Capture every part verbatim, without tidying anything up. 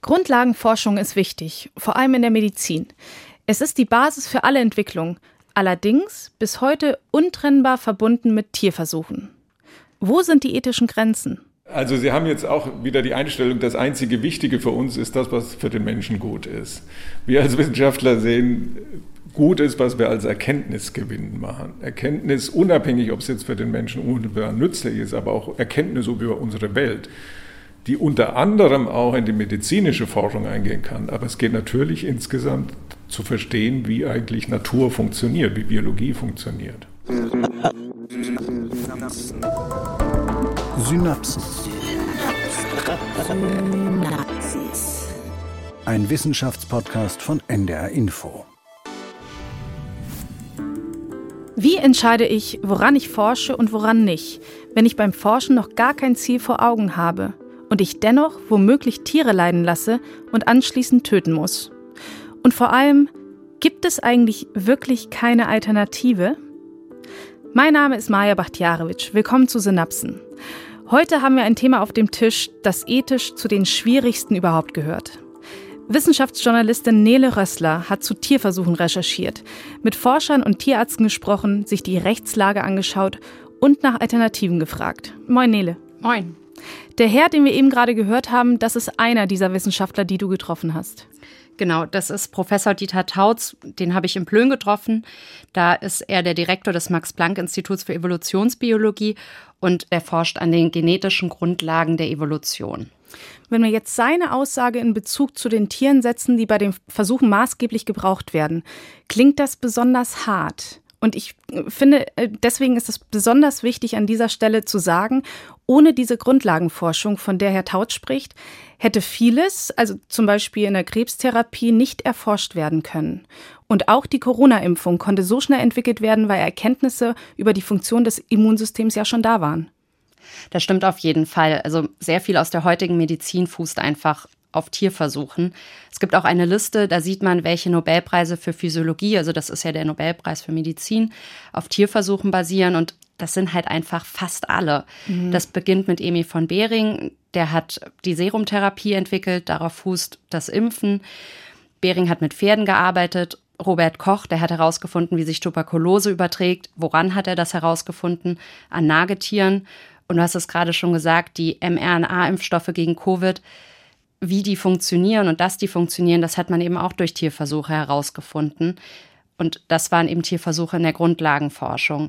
Grundlagenforschung ist wichtig, vor allem in der Medizin. Es ist die Basis für alle Entwicklung, allerdings bis heute untrennbar verbunden mit Tierversuchen. Wo sind die ethischen Grenzen? Also Sie haben jetzt auch wieder die Einstellung, das einzige Wichtige für uns ist das, was für den Menschen gut ist. Wir als Wissenschaftler sehen, gut ist, was wir als Erkenntnisgewinn machen. Erkenntnis, unabhängig, ob es jetzt für den Menschen unmittelbar nützlich ist, aber auch Erkenntnis über unsere Welt, die unter anderem auch in die medizinische Forschung eingehen kann. Aber es geht natürlich insgesamt zu verstehen, wie eigentlich Natur funktioniert, wie Biologie funktioniert. Synapsen. Ein Wissenschaftspodcast von N D R Info. Wie entscheide ich, woran ich forsche und woran nicht, wenn ich beim Forschen noch gar kein Ziel vor Augen habe und ich dennoch womöglich Tiere leiden lasse und anschließend töten muss? Und vor allem, gibt es eigentlich wirklich keine Alternative? Mein Name ist Maja Bakhtiarewitsch. Willkommen zu Synapsen. Heute haben wir ein Thema auf dem Tisch, das ethisch zu den schwierigsten überhaupt gehört. Wissenschaftsjournalistin Nele Rössler hat zu Tierversuchen recherchiert, mit Forschern und Tierärzten gesprochen, sich die Rechtslage angeschaut und nach Alternativen gefragt. Moin Nele. Moin. Der Herr, den wir eben gerade gehört haben, das ist einer dieser Wissenschaftler, die du getroffen hast. Genau, das ist Professor Dieter Tautz, den habe ich in Plön getroffen. Da ist er der Direktor des Max-Planck-Instituts für Evolutionsbiologie und er forscht an den genetischen Grundlagen der Evolution. Wenn wir jetzt seine Aussage in Bezug zu den Tieren setzen, die bei den Versuchen maßgeblich gebraucht werden, klingt das besonders hart. Und ich finde, deswegen ist es besonders wichtig, an dieser Stelle zu sagen, ohne diese Grundlagenforschung, von der Herr Tautz spricht, hätte vieles, also zum Beispiel in der Krebstherapie, nicht erforscht werden können. Und auch die Corona-Impfung konnte so schnell entwickelt werden, weil Erkenntnisse über die Funktion des Immunsystems ja schon da waren. Das stimmt auf jeden Fall. Also sehr viel aus der heutigen Medizin fußt einfach auf Tierversuchen. Es gibt auch eine Liste, da sieht man, welche Nobelpreise für Physiologie, also das ist ja der Nobelpreis für Medizin, auf Tierversuchen basieren und das sind halt einfach fast alle. Mhm. Das beginnt mit Emil von Behring, der hat die Serumtherapie entwickelt, darauf fußt das Impfen. Behring hat mit Pferden gearbeitet. Robert Koch, der hat herausgefunden, wie sich Tuberkulose überträgt. Woran hat er das herausgefunden? An Nagetieren. Und du hast es gerade schon gesagt, die mRNA-Impfstoffe gegen Covid, wie die funktionieren und dass die funktionieren, das hat man eben auch durch Tierversuche herausgefunden. Und das waren eben Tierversuche in der Grundlagenforschung.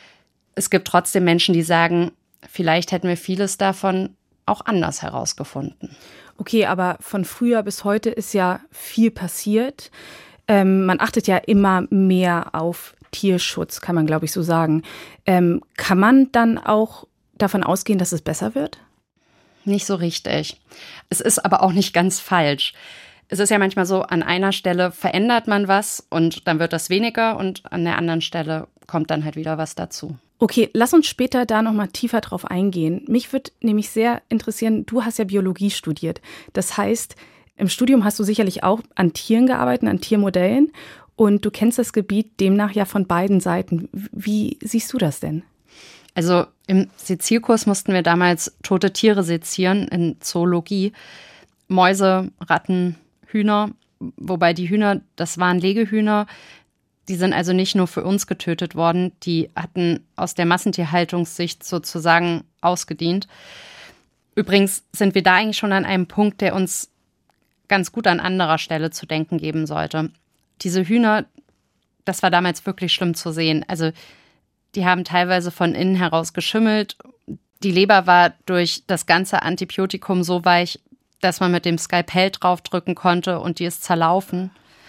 Es gibt trotzdem Menschen, die sagen, vielleicht hätten wir vieles davon auch anders herausgefunden. Okay, aber von früher bis heute ist ja viel passiert. Ähm, man achtet ja immer mehr auf Tierschutz, kann man, glaube ich, so sagen. Ähm, kann man dann auch davon ausgehen, dass es besser wird? Nicht so richtig. Es ist aber auch nicht ganz falsch. Es ist ja manchmal so, an einer Stelle verändert man was und dann wird das weniger und an der anderen Stelle kommt dann halt wieder was dazu. Okay, lass uns später da nochmal tiefer drauf eingehen. Mich würde nämlich sehr interessieren, du hast ja Biologie studiert. Das heißt, im Studium hast du sicherlich auch an Tieren gearbeitet, an Tiermodellen und du kennst das Gebiet demnach ja von beiden Seiten. Wie siehst du das denn? Also im Sezierkurs mussten wir damals tote Tiere sezieren in Zoologie. Mäuse, Ratten, Hühner, wobei die Hühner, das waren Legehühner. Die sind also nicht nur für uns getötet worden, die hatten aus der Massentierhaltungssicht sozusagen ausgedient. Übrigens sind wir da eigentlich schon an einem Punkt, der uns ganz gut an anderer Stelle zu denken geben sollte. Diese Hühner, das war damals wirklich schlimm zu sehen. Also die haben teilweise von innen heraus geschimmelt. Die Leber war durch das ganze Antibiotikum so weich, dass man mit dem Skalpell draufdrücken konnte und die ist zerlaufen.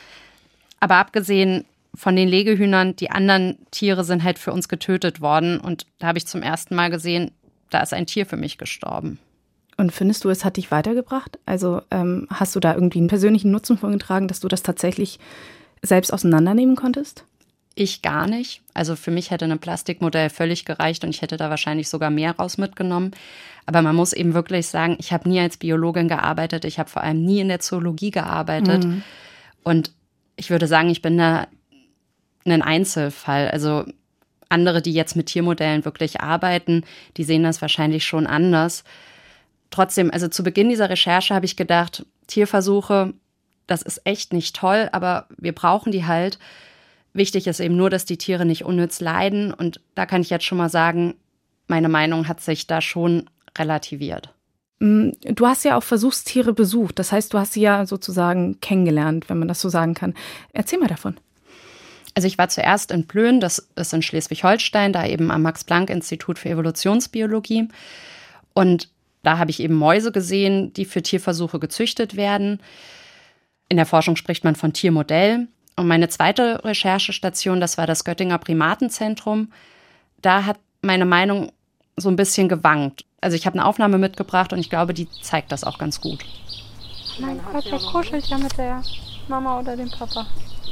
Aber abgesehen von den Legehühnern, die anderen Tiere sind halt für uns getötet worden. Und da habe ich zum ersten Mal gesehen, da ist ein Tier für mich gestorben. Und findest du, es hat dich weitergebracht? Also ähm, hast du da irgendwie einen persönlichen Nutzen von getragen, dass du das tatsächlich selbst auseinandernehmen konntest? Ich gar nicht. Also für mich hätte ein Plastikmodell völlig gereicht und ich hätte da wahrscheinlich sogar mehr raus mitgenommen. Aber man muss eben wirklich sagen, ich habe nie als Biologin gearbeitet. Ich habe vor allem nie in der Zoologie gearbeitet. Mhm. Und ich würde sagen, ich bin da ein Einzelfall. Also andere, die jetzt mit Tiermodellen wirklich arbeiten, die sehen das wahrscheinlich schon anders. Trotzdem, also zu Beginn dieser Recherche habe ich gedacht, Tierversuche, das ist echt nicht toll, aber wir brauchen die halt. Wichtig ist eben nur, dass die Tiere nicht unnütz leiden. Und da kann ich jetzt schon mal sagen, meine Meinung hat sich da schon relativiert. Du hast ja auch Versuchstiere besucht. Das heißt, du hast sie ja sozusagen kennengelernt, wenn man das so sagen kann. Erzähl mal davon. Also ich war zuerst in Plön, das ist in Schleswig-Holstein, da eben am Max-Planck-Institut für Evolutionsbiologie. Und da habe ich eben Mäuse gesehen, die für Tierversuche gezüchtet werden. In der Forschung spricht man von Tiermodell. Und meine zweite Recherchestation, das war das Göttinger Primatenzentrum. Da hat meine Meinung so ein bisschen gewankt. Also ich habe eine Aufnahme mitgebracht und ich glaube, die zeigt das auch ganz gut. Mein Gott, der kuschelt ja mit der Mama oder dem Papa.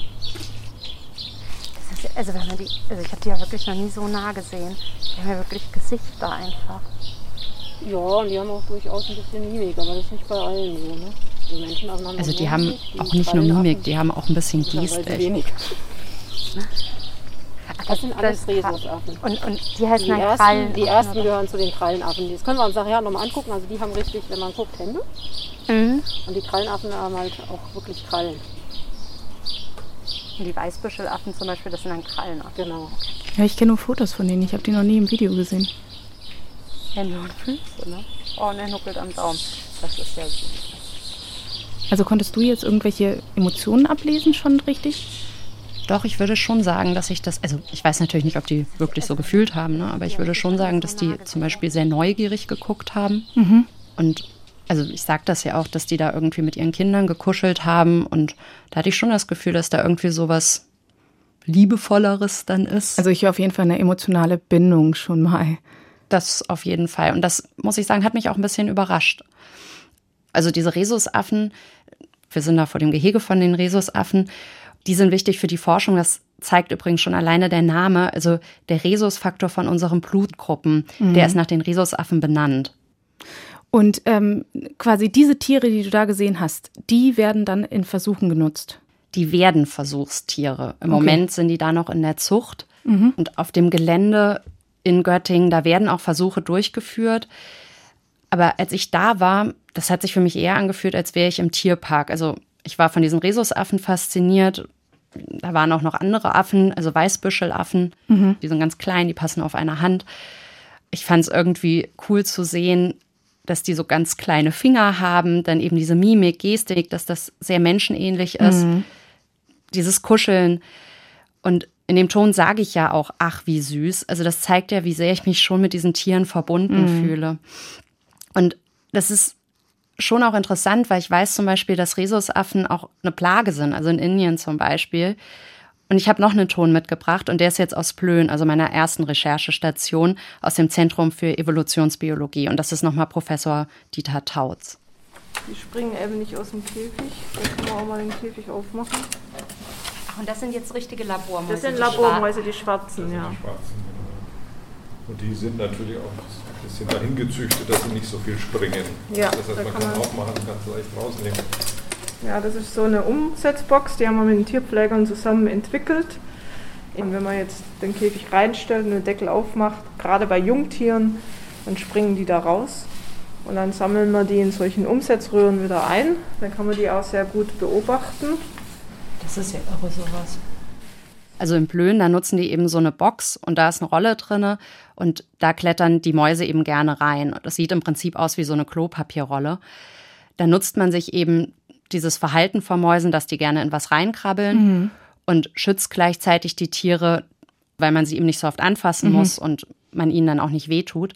Das ist, also wenn man die, also ich habe die ja wirklich noch nie so nah gesehen. Die haben ja wirklich Gesichter einfach. Ja, und die haben auch durchaus ein bisschen Mimik, aber das ist nicht bei allen so, ne? Die Menschen haben also die haben die auch nicht nur Mimik, die haben auch ein bisschen Gestik. Das sind alles Rhesusaffen. Und, und die heißen die dann ersten, Krallenaffen? Die ersten gehören zu den Krallenaffen. Das können wir uns nachher nochmal angucken. Also die haben richtig, wenn man guckt, Hände. Mhm. Und die Krallenaffen haben halt auch wirklich Krallen. Und die Weißbüschelaffen zum Beispiel, das sind dann Krallenaffen. Genau. Ja, ich kenne nur Fotos von denen. Ich habe die noch nie im Video gesehen. Hände und Füße, ne? Oh, und er nuckelt am Daumen. Das ist ja süß. Also konntest du jetzt irgendwelche Emotionen ablesen schon richtig? Doch, ich würde schon sagen, dass ich das, also ich weiß natürlich nicht, ob die wirklich so gefühlt haben, ne? Aber ich würde schon sagen, dass die zum Beispiel sehr neugierig geguckt haben. Mhm. Und also ich sage das ja auch, dass die da irgendwie mit ihren Kindern gekuschelt haben. Und da hatte ich schon das Gefühl, dass da irgendwie so was Liebevolleres dann ist. Also ich höre auf jeden Fall eine emotionale Bindung schon mal. Das auf jeden Fall. Und das, muss ich sagen, hat mich auch ein bisschen überrascht. Also diese Rhesusaffen, wir sind da vor dem Gehege von den Rhesusaffen, die sind wichtig für die Forschung. Das zeigt übrigens schon alleine der Name. Also der Rhesusfaktor von unseren Blutgruppen, mhm. der ist nach den Rhesusaffen benannt. Und ähm, quasi diese Tiere, die du da gesehen hast, die werden dann in Versuchen genutzt? Die werden Versuchstiere. Im Okay. Moment sind die da noch in der Zucht. Mhm. Und auf dem Gelände in Göttingen, da werden auch Versuche durchgeführt. Aber als ich da war, das hat sich für mich eher angefühlt, als wäre ich im Tierpark. Also ich war von diesen Rhesusaffen fasziniert. Da waren auch noch andere Affen, also Weißbüschelaffen. Mhm. Die sind ganz klein, die passen auf eine Hand. Ich fand es irgendwie cool zu sehen, dass die so ganz kleine Finger haben. Dann eben diese Mimik, Gestik, dass das sehr menschenähnlich ist. Mhm. Dieses Kuscheln. Und in dem Ton sage ich ja auch, ach, wie süß. Also das zeigt ja, wie sehr ich mich schon mit diesen Tieren verbunden mhm. fühle. Und das ist schon auch interessant, weil ich weiß zum Beispiel, dass Rhesusaffen auch eine Plage sind, also in Indien zum Beispiel. Und ich habe noch einen Ton mitgebracht und der ist jetzt aus Plön, also meiner ersten Recherchestation aus dem Zentrum für Evolutionsbiologie. Und das ist nochmal Professor Dieter Tautz. Die springen eben nicht aus dem Käfig. Da kann man auch mal den Käfig aufmachen. Ach, und das sind jetzt richtige Labormäuse? Das sind Labormäuse, die schwarzen, ja. Die schwarzen, genau. Und die sind natürlich auch ein bisschen dahin gezüchtet, dass sie nicht so viel springen. Ja, das heißt, da man kann kann man aufmachen und kann es leicht rausnehmen. Ja, das ist so eine Umsetzbox, die haben wir mit den Tierpflegern zusammen entwickelt. Und wenn man jetzt den Käfig reinstellt und den Deckel aufmacht, gerade bei Jungtieren, dann springen die da raus. Und dann sammeln wir die in solchen Umsetzröhren wieder ein. Dann kann man die auch sehr gut beobachten. Das ist ja irre, sowas. Also in Plön, da nutzen die eben so eine Box und da ist eine Rolle drin und da klettern die Mäuse eben gerne rein. Das sieht im Prinzip aus wie so eine Klopapierrolle. Da nutzt man sich eben dieses Verhalten von Mäusen, dass die gerne in was reinkrabbeln mhm. und schützt gleichzeitig die Tiere, weil man sie eben nicht so oft anfassen mhm. muss und man ihnen dann auch nicht wehtut.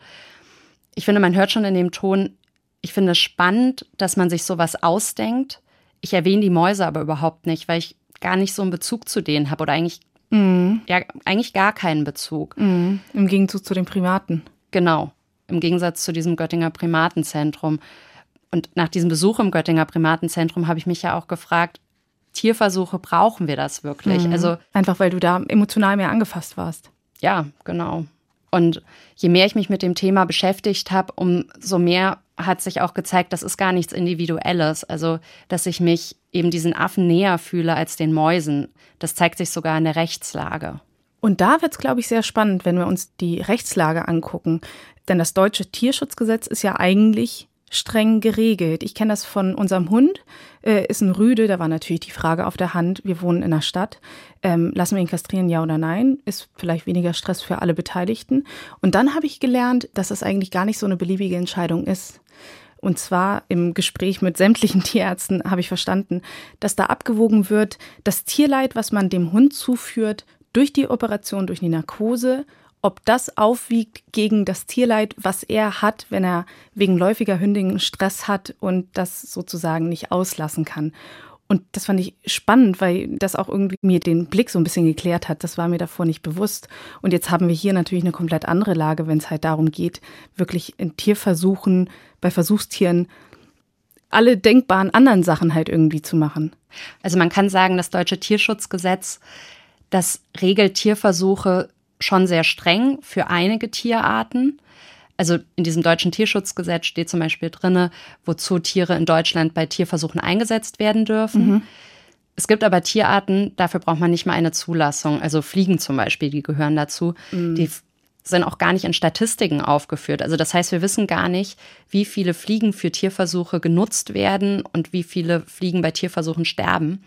Ich finde, man hört schon in dem Ton, ich finde es spannend, dass man sich sowas ausdenkt. Ich erwähne die Mäuse aber überhaupt nicht, weil ich gar nicht so einen Bezug zu denen habe oder eigentlich, mhm. ja, eigentlich gar keinen Bezug. Mhm. Im Gegenzug zu den Primaten. Genau, im Gegensatz zu diesem Göttinger Primatenzentrum. Und nach diesem Besuch im Göttinger Primatenzentrum habe ich mich ja auch gefragt, Tierversuche, brauchen wir das wirklich? Mhm. Also einfach, weil du da emotional mehr angefasst warst. Ja, genau. Und je mehr ich mich mit dem Thema beschäftigt habe, umso mehr hat sich auch gezeigt, das ist gar nichts Individuelles. Also, dass ich mich eben diesen Affen näher fühle als den Mäusen. Das zeigt sich sogar in der Rechtslage. Und da wird es, glaube ich, sehr spannend, wenn wir uns die Rechtslage angucken. Denn das deutsche Tierschutzgesetz ist ja eigentlich streng geregelt. Ich kenne das von unserem Hund, äh, ist ein Rüde, da war natürlich die Frage auf der Hand, wir wohnen in der Stadt, ähm, lassen wir ihn kastrieren, ja oder nein? Ist vielleicht weniger Stress für alle Beteiligten. Und dann habe ich gelernt, dass das eigentlich gar nicht so eine beliebige Entscheidung ist. Und zwar im Gespräch mit sämtlichen Tierärzten habe ich verstanden, dass da abgewogen wird, das Tierleid, was man dem Hund zuführt, durch die Operation, durch die Narkose, ob das aufwiegt gegen das Tierleid, was er hat, wenn er wegen läufiger Hündin Stress hat und das sozusagen nicht auslassen kann. Und das fand ich spannend, weil das auch irgendwie mir den Blick so ein bisschen geklärt hat. Das war mir davor nicht bewusst. Und jetzt haben wir hier natürlich eine komplett andere Lage, wenn es halt darum geht, wirklich in Tierversuchen, bei Versuchstieren alle denkbaren anderen Sachen halt irgendwie zu machen. Also man kann sagen, das deutsche Tierschutzgesetz, das regelt Tierversuche schon sehr streng für einige Tierarten. Also in diesem deutschen Tierschutzgesetz steht zum Beispiel drin, wozu Tiere in Deutschland bei Tierversuchen eingesetzt werden dürfen. Mhm. Es gibt aber Tierarten, dafür braucht man nicht mal eine Zulassung. Also Fliegen zum Beispiel, die gehören dazu. Mhm. Die sind auch gar nicht in Statistiken aufgeführt. Also das heißt, wir wissen gar nicht, wie viele Fliegen für Tierversuche genutzt werden und wie viele Fliegen bei Tierversuchen sterben.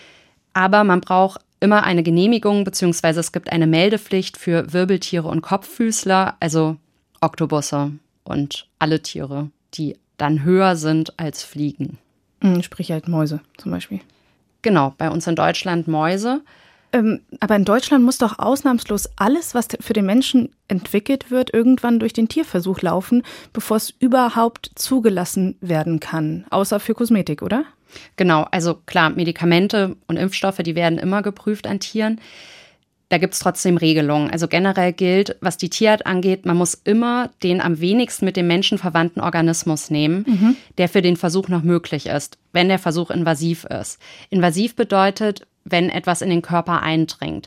Aber man braucht immer eine Genehmigung, beziehungsweise es gibt eine Meldepflicht für Wirbeltiere und Kopffüßler, also Oktopusse und alle Tiere, die dann höher sind als Fliegen. Sprich halt Mäuse zum Beispiel. Genau, bei uns in Deutschland Mäuse. Ähm, aber in Deutschland muss doch ausnahmslos alles, was für den Menschen entwickelt wird, irgendwann durch den Tierversuch laufen, bevor es überhaupt zugelassen werden kann. Außer für Kosmetik, oder? Genau, also klar, Medikamente und Impfstoffe, die werden immer geprüft an Tieren. Da gibt es trotzdem Regelungen. Also generell gilt, was die Tierart angeht, man muss immer den am wenigsten mit dem Menschen verwandten Organismus nehmen, mhm. der für den Versuch noch möglich ist, wenn der Versuch invasiv ist. Invasiv bedeutet, wenn etwas in den Körper eindringt.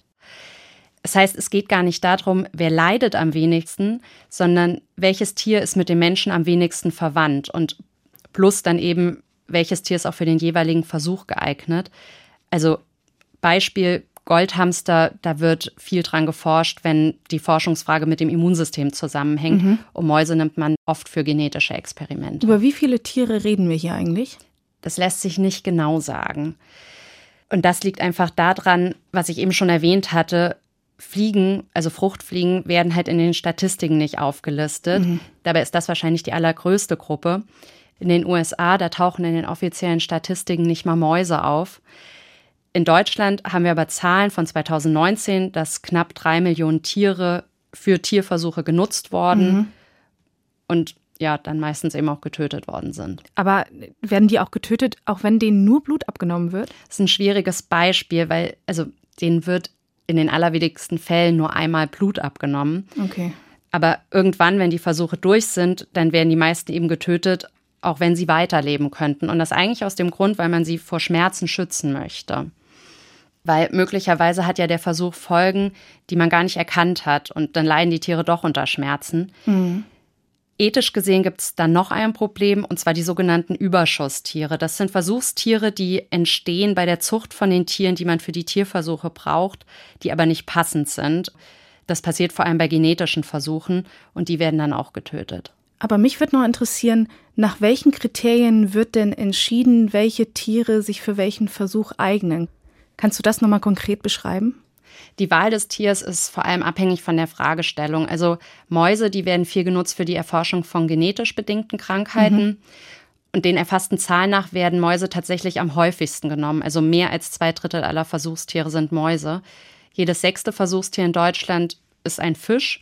Das heißt, es geht gar nicht darum, wer leidet am wenigsten, sondern welches Tier ist mit dem Menschen am wenigsten verwandt und plus dann eben, welches Tier ist auch für den jeweiligen Versuch geeignet. Also Beispiel Goldhamster, da wird viel dran geforscht, wenn die Forschungsfrage mit dem Immunsystem zusammenhängt. Mhm. Und Mäuse nimmt man oft für genetische Experimente. Über wie viele Tiere reden wir hier eigentlich? Das lässt sich nicht genau sagen. Und das liegt einfach daran, was ich eben schon erwähnt hatte, Fliegen, also Fruchtfliegen, werden halt in den Statistiken nicht aufgelistet. Mhm. Dabei ist das wahrscheinlich die allergrößte Gruppe. In den U S A, da tauchen in den offiziellen Statistiken nicht mal Mäuse auf. In Deutschland haben wir aber Zahlen von zwanzig neunzehn, dass knapp drei Millionen Tiere für Tierversuche genutzt worden mhm. und ja, dann meistens eben auch getötet worden sind. Aber werden die auch getötet, auch wenn denen nur Blut abgenommen wird? Das ist ein schwieriges Beispiel, weil also denen wird in den allerwenigsten Fällen nur einmal Blut abgenommen. Okay. Aber irgendwann, wenn die Versuche durch sind, dann werden die meisten eben getötet, auch wenn sie weiterleben könnten. Und das eigentlich aus dem Grund, weil man sie vor Schmerzen schützen möchte. Weil möglicherweise hat ja der Versuch Folgen, die man gar nicht erkannt hat. Und dann leiden die Tiere doch unter Schmerzen. Mhm. Ethisch gesehen gibt es dann noch ein Problem, und zwar die sogenannten Überschusstiere. Das sind Versuchstiere, die entstehen bei der Zucht von den Tieren, die man für die Tierversuche braucht, die aber nicht passend sind. Das passiert vor allem bei genetischen Versuchen und die werden dann auch getötet. Aber mich würde noch interessieren, nach welchen Kriterien wird denn entschieden, welche Tiere sich für welchen Versuch eignen? Kannst du das nochmal konkret beschreiben? Die Wahl des Tiers ist vor allem abhängig von der Fragestellung. Also Mäuse, die werden viel genutzt für die Erforschung von genetisch bedingten Krankheiten. Mhm. Und den erfassten Zahlen nach werden Mäuse tatsächlich am häufigsten genommen. Also mehr als zwei Drittel aller Versuchstiere sind Mäuse. Jedes sechste Versuchstier in Deutschland ist ein Fisch.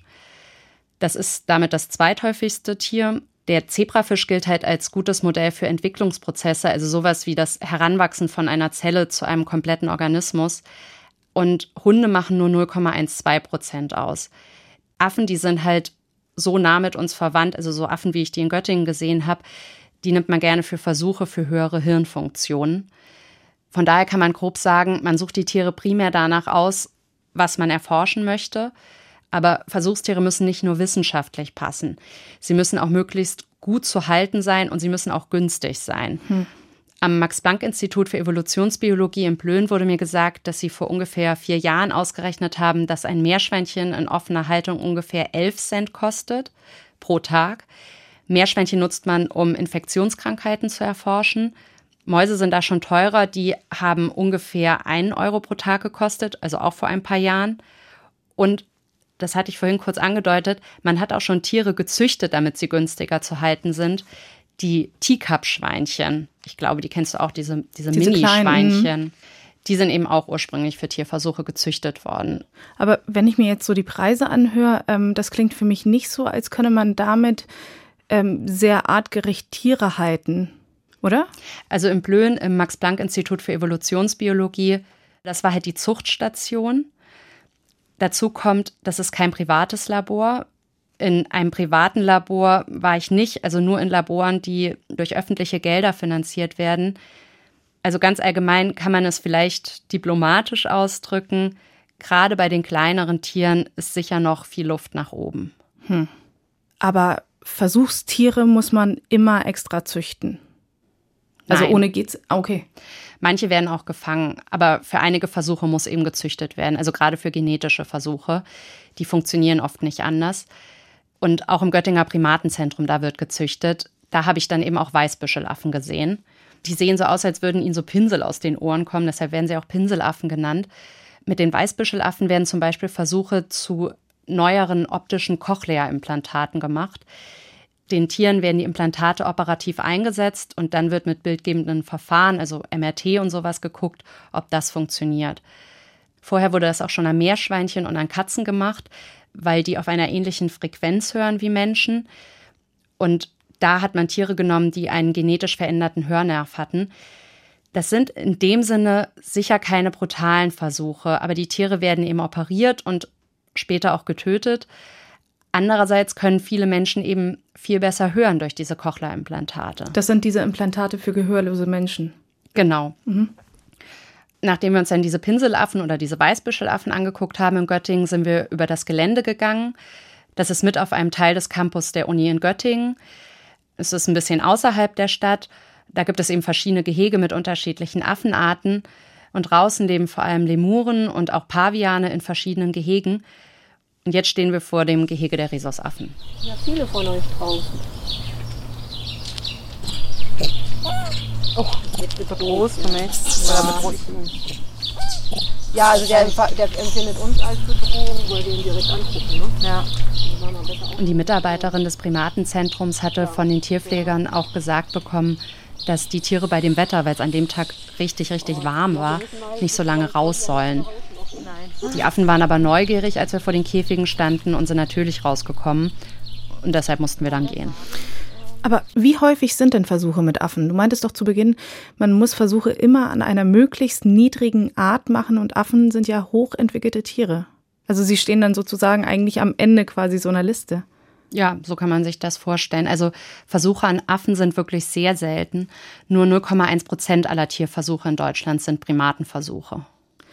Das ist damit das zweithäufigste Tier. Der Zebrafisch gilt halt als gutes Modell für Entwicklungsprozesse, also sowas wie das Heranwachsen von einer Zelle zu einem kompletten Organismus. Und Hunde machen nur null Komma zwölf Prozent aus. Affen, die sind halt so nah mit uns verwandt, also so Affen, wie ich die in Göttingen gesehen habe, die nimmt man gerne für Versuche für höhere Hirnfunktionen. Von daher kann man grob sagen, man sucht die Tiere primär danach aus, was man erforschen möchte. Aber Versuchstiere müssen nicht nur wissenschaftlich passen. Sie müssen auch möglichst gut zu halten sein und sie müssen auch günstig sein. Hm. Am Max-Planck-Institut für Evolutionsbiologie in Plön wurde mir gesagt, dass sie vor ungefähr vier Jahren ausgerechnet haben, dass ein Meerschweinchen in offener Haltung ungefähr elf Cent kostet pro Tag. Meerschweinchen nutzt man, um Infektionskrankheiten zu erforschen. Mäuse sind da schon teurer, die haben ungefähr einen Euro pro Tag gekostet, also auch vor ein paar Jahren. Und das hatte ich vorhin kurz angedeutet, man hat auch schon Tiere gezüchtet, damit sie günstiger zu halten sind. Die Teacup-Schweinchen, ich glaube, die kennst du auch, diese, diese, diese Mini-Schweinchen, die sind eben auch ursprünglich für Tierversuche gezüchtet worden. Aber wenn ich mir jetzt so die Preise anhöre, ähm, das klingt für mich nicht so, als könne man damit ähm, sehr artgerecht Tiere halten. Oder? Also in Plön, im Max-Planck-Institut für Evolutionsbiologie, das war halt die Zuchtstation. Dazu kommt, das ist kein privates Labor. In einem privaten Labor war ich nicht, also nur in Laboren, die durch öffentliche Gelder finanziert werden. Also ganz allgemein kann man es vielleicht diplomatisch ausdrücken. Gerade bei den kleineren Tieren ist sicher noch viel Luft nach oben. Hm. Aber Versuchstiere muss man immer extra züchten. Also Nein. ohne geht's, okay. Manche werden auch gefangen, aber für einige Versuche muss eben gezüchtet werden. Also gerade für genetische Versuche, die funktionieren oft nicht anders. Und auch im Göttinger Primatenzentrum, da wird gezüchtet. Da habe ich dann eben auch Weißbüschelaffen gesehen. Die sehen so aus, als würden ihnen so Pinsel aus den Ohren kommen, deshalb werden sie auch Pinselaffen genannt. Mit den Weißbüschelaffen werden zum Beispiel Versuche zu neueren optischen Cochlea-Implantaten gemacht. Den Tieren werden die Implantate operativ eingesetzt und dann wird mit bildgebenden Verfahren, also M R T und sowas, geguckt, ob das funktioniert. Vorher wurde das auch schon an Meerschweinchen und an Katzen gemacht, weil die auf einer ähnlichen Frequenz hören wie Menschen. Und da hat man Tiere genommen, die einen genetisch veränderten Hörnerv hatten. Das sind in dem Sinne sicher keine brutalen Versuche, aber die Tiere werden eben operiert und später auch getötet. Andererseits können viele Menschen eben viel besser hören durch diese Cochlea-Implantate. Das sind diese Implantate für gehörlose Menschen. Genau. Mhm. Nachdem wir uns dann diese Pinselaffen oder diese Weißbüschelaffen angeguckt haben in Göttingen, sind wir über das Gelände gegangen. Das ist mit auf einem Teil des Campus der Uni in Göttingen. Es ist ein bisschen außerhalb der Stadt. Da gibt es eben verschiedene Gehege mit unterschiedlichen Affenarten. Und draußen leben vor allem Lemuren und auch Paviane in verschiedenen Gehegen. Und jetzt stehen wir vor dem Gehege der Rhesusaffen. Ja, viele von euch draußen. Oh, jetzt wird er groß für mich. Ja. ja, also der, der empfindet uns als Bedrohung, weil wir ihn direkt angucken. Ne? Ja. Und die Mitarbeiterin des Primatenzentrums hatte von den Tierpflegern auch gesagt bekommen, dass die Tiere bei dem Wetter, weil es an dem Tag richtig, richtig warm war, nicht so lange raus sollen. Die Affen waren aber neugierig, als wir vor den Käfigen standen und sind natürlich rausgekommen. Und deshalb mussten wir dann gehen. Aber wie häufig sind denn Versuche mit Affen? Du meintest doch zu Beginn, man muss Versuche immer an einer möglichst niedrigen Art machen und Affen sind ja hochentwickelte Tiere. Also sie stehen dann sozusagen eigentlich am Ende quasi so einer Liste. Ja, so kann man sich das vorstellen. Also Versuche an Affen sind wirklich sehr selten. Nur null Komma eins Prozent aller Tierversuche in Deutschland sind Primatenversuche.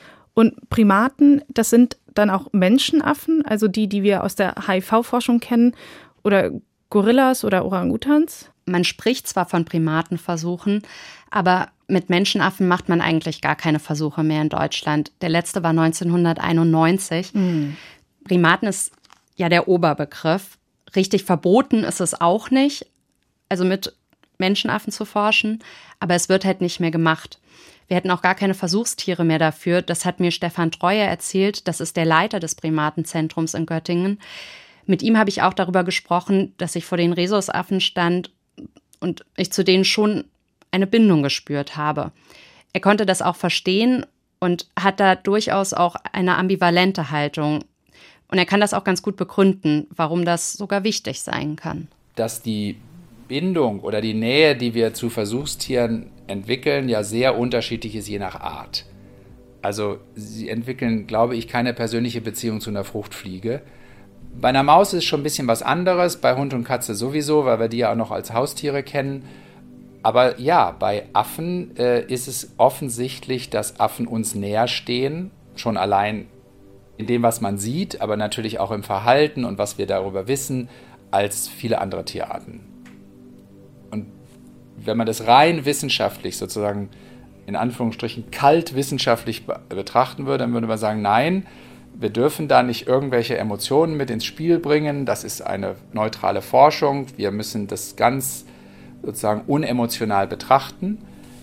Und Primaten, das sind dann auch Menschenaffen, also die, die wir aus der H I V-Forschung kennen, oder Gorillas oder Orangutans? Man spricht zwar von Primatenversuchen, aber mit Menschenaffen macht man eigentlich gar keine Versuche mehr in Deutschland. Der letzte war neunzehnhunderteinundneunzig. Mhm. Primaten ist ja der Oberbegriff. Richtig verboten ist es auch nicht, also mit Menschenaffen zu forschen, aber es wird halt nicht mehr gemacht. Wir hätten auch gar keine Versuchstiere mehr dafür. Das hat mir Stefan Treuer erzählt. Das ist der Leiter des Primatenzentrums in Göttingen. Mit ihm habe ich auch darüber gesprochen, dass ich vor den Rhesusaffen stand und ich zu denen schon eine Bindung gespürt habe. Er konnte das auch verstehen und hat da durchaus auch eine ambivalente Haltung. Und er kann das auch ganz gut begründen, warum das sogar wichtig sein kann. Dass die Bindung oder die Nähe, die wir zu Versuchstieren entwickeln, ja sehr unterschiedlich ist je nach Art. Also sie entwickeln, glaube ich, keine persönliche Beziehung zu einer Fruchtfliege. Bei einer Maus ist es schon ein bisschen was anderes, bei Hund und Katze sowieso, weil wir die ja auch noch als Haustiere kennen. Aber ja, bei Affen äh, ist es offensichtlich, dass Affen uns näher stehen, schon allein in dem, was man sieht, aber natürlich auch im Verhalten und was wir darüber wissen, als viele andere Tierarten. Und wenn man das rein wissenschaftlich, sozusagen in Anführungsstrichen kalt wissenschaftlich betrachten würde, dann würde man sagen, nein, Wir dürfen da nicht irgendwelche Emotionen mit ins Spiel bringen. Das ist eine neutrale Forschung. Wir müssen das ganz sozusagen unemotional betrachten.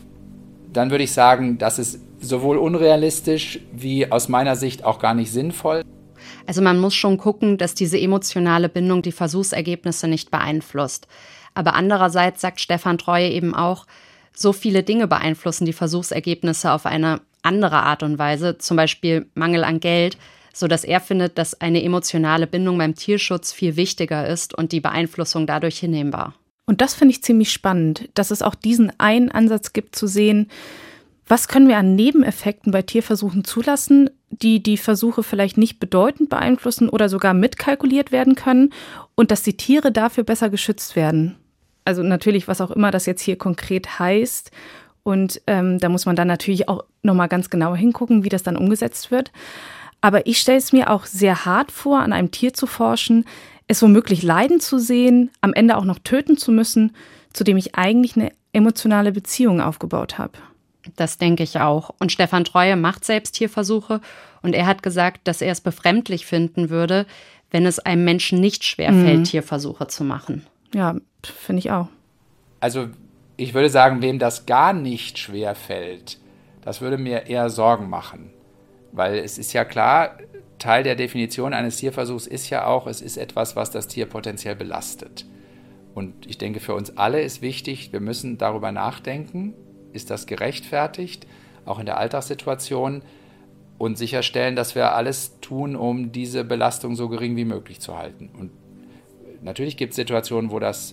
Dann würde ich sagen, das ist sowohl unrealistisch wie aus meiner Sicht auch gar nicht sinnvoll. Also man muss schon gucken, dass diese emotionale Bindung die Versuchsergebnisse nicht beeinflusst. Aber andererseits sagt Stefan Treue eben auch, so viele Dinge beeinflussen die Versuchsergebnisse auf eine andere Art und Weise, zum Beispiel Mangel an Geld, sodass er findet, dass eine emotionale Bindung beim Tierschutz viel wichtiger ist und die Beeinflussung dadurch hinnehmbar. Und das finde ich ziemlich spannend, dass es auch diesen einen Ansatz gibt zu sehen, was können wir an Nebeneffekten bei Tierversuchen zulassen, die die Versuche vielleicht nicht bedeutend beeinflussen oder sogar mitkalkuliert werden können und dass die Tiere dafür besser geschützt werden. Also natürlich, was auch immer das jetzt hier konkret heißt. Und ähm, da muss man dann natürlich auch nochmal ganz genau hingucken, wie das dann umgesetzt wird. Aber ich stelle es mir auch sehr hart vor, an einem Tier zu forschen, es womöglich leiden zu sehen, am Ende auch noch töten zu müssen, zu dem ich eigentlich eine emotionale Beziehung aufgebaut habe. Das denke ich auch. Und Stefan Treue macht selbst Tierversuche und er hat gesagt, dass er es befremdlich finden würde, wenn es einem Menschen nicht schwerfällt, mhm. Tierversuche zu machen. Ja, finde ich auch. Also ich würde sagen, wem das gar nicht schwerfällt, das würde mir eher Sorgen machen. Weil es ist ja klar, Teil der Definition eines Tierversuchs ist ja auch, es ist etwas, was das Tier potenziell belastet. Und ich denke, für uns alle ist wichtig, wir müssen darüber nachdenken, ist das gerechtfertigt, auch in der Alltagssituation, und sicherstellen, dass wir alles tun, um diese Belastung so gering wie möglich zu halten. Und natürlich gibt es Situationen, wo das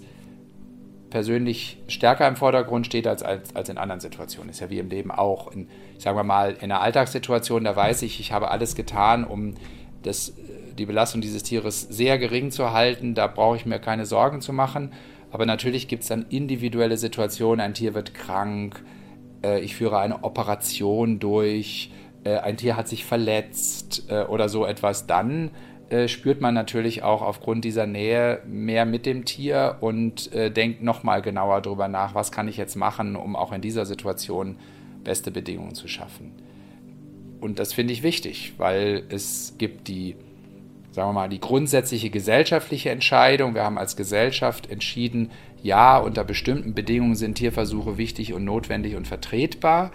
persönlich stärker im Vordergrund steht als, als, als in anderen Situationen. Ist ja wie im Leben auch. In, sagen wir mal, in einer Alltagssituation, da weiß ich, ich habe alles getan, um das, die Belastung dieses Tieres sehr gering zu halten. Da brauche ich mir keine Sorgen zu machen. Aber natürlich gibt es dann individuelle Situationen. Ein Tier wird krank, äh, ich führe eine Operation durch, äh, ein Tier hat sich verletzt äh, oder so etwas. Dann äh, spürt man natürlich auch aufgrund dieser Nähe mehr mit dem Tier und äh, denkt nochmal genauer darüber nach, was kann ich jetzt machen, um auch in dieser Situation beste Bedingungen zu schaffen. Und das finde ich wichtig, weil es gibt die, sagen wir mal, die grundsätzliche gesellschaftliche Entscheidung. Wir haben als Gesellschaft entschieden, ja, unter bestimmten Bedingungen sind Tierversuche wichtig und notwendig und vertretbar.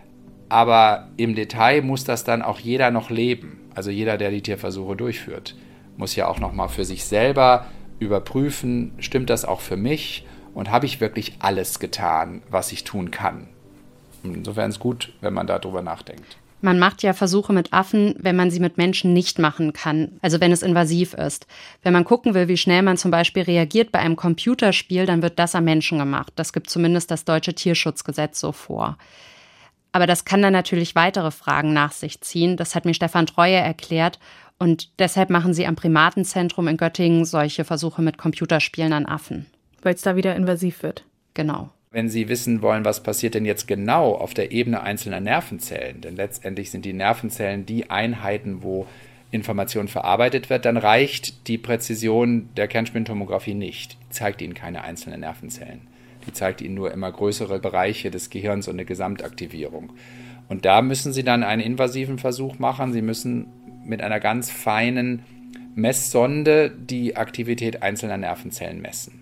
Aber im Detail muss das dann auch jeder noch leben. Also jeder, der die Tierversuche durchführt, muss ja auch noch mal für sich selber überprüfen, stimmt das auch für mich und habe ich wirklich alles getan, was ich tun kann. Insofern ist es gut, wenn man darüber nachdenkt. Man macht ja Versuche mit Affen, wenn man sie mit Menschen nicht machen kann, also wenn es invasiv ist. Wenn man gucken will, wie schnell man zum Beispiel reagiert bei einem Computerspiel, dann wird das am Menschen gemacht. Das gibt zumindest das deutsche Tierschutzgesetz so vor. Aber das kann dann natürlich weitere Fragen nach sich ziehen. Das hat mir Stefan Treue erklärt. Und deshalb machen sie am Primatenzentrum in Göttingen solche Versuche mit Computerspielen an Affen. Weil es da wieder invasiv wird. Genau. Wenn Sie wissen wollen, was passiert denn jetzt genau auf der Ebene einzelner Nervenzellen, denn letztendlich sind die Nervenzellen die Einheiten, wo Information verarbeitet wird, dann reicht die Präzision der Kernspintomographie nicht. Die zeigt Ihnen keine einzelnen Nervenzellen. Die zeigt Ihnen nur immer größere Bereiche des Gehirns und eine Gesamtaktivierung. Und da müssen Sie dann einen invasiven Versuch machen. Sie müssen mit einer ganz feinen Messsonde die Aktivität einzelner Nervenzellen messen.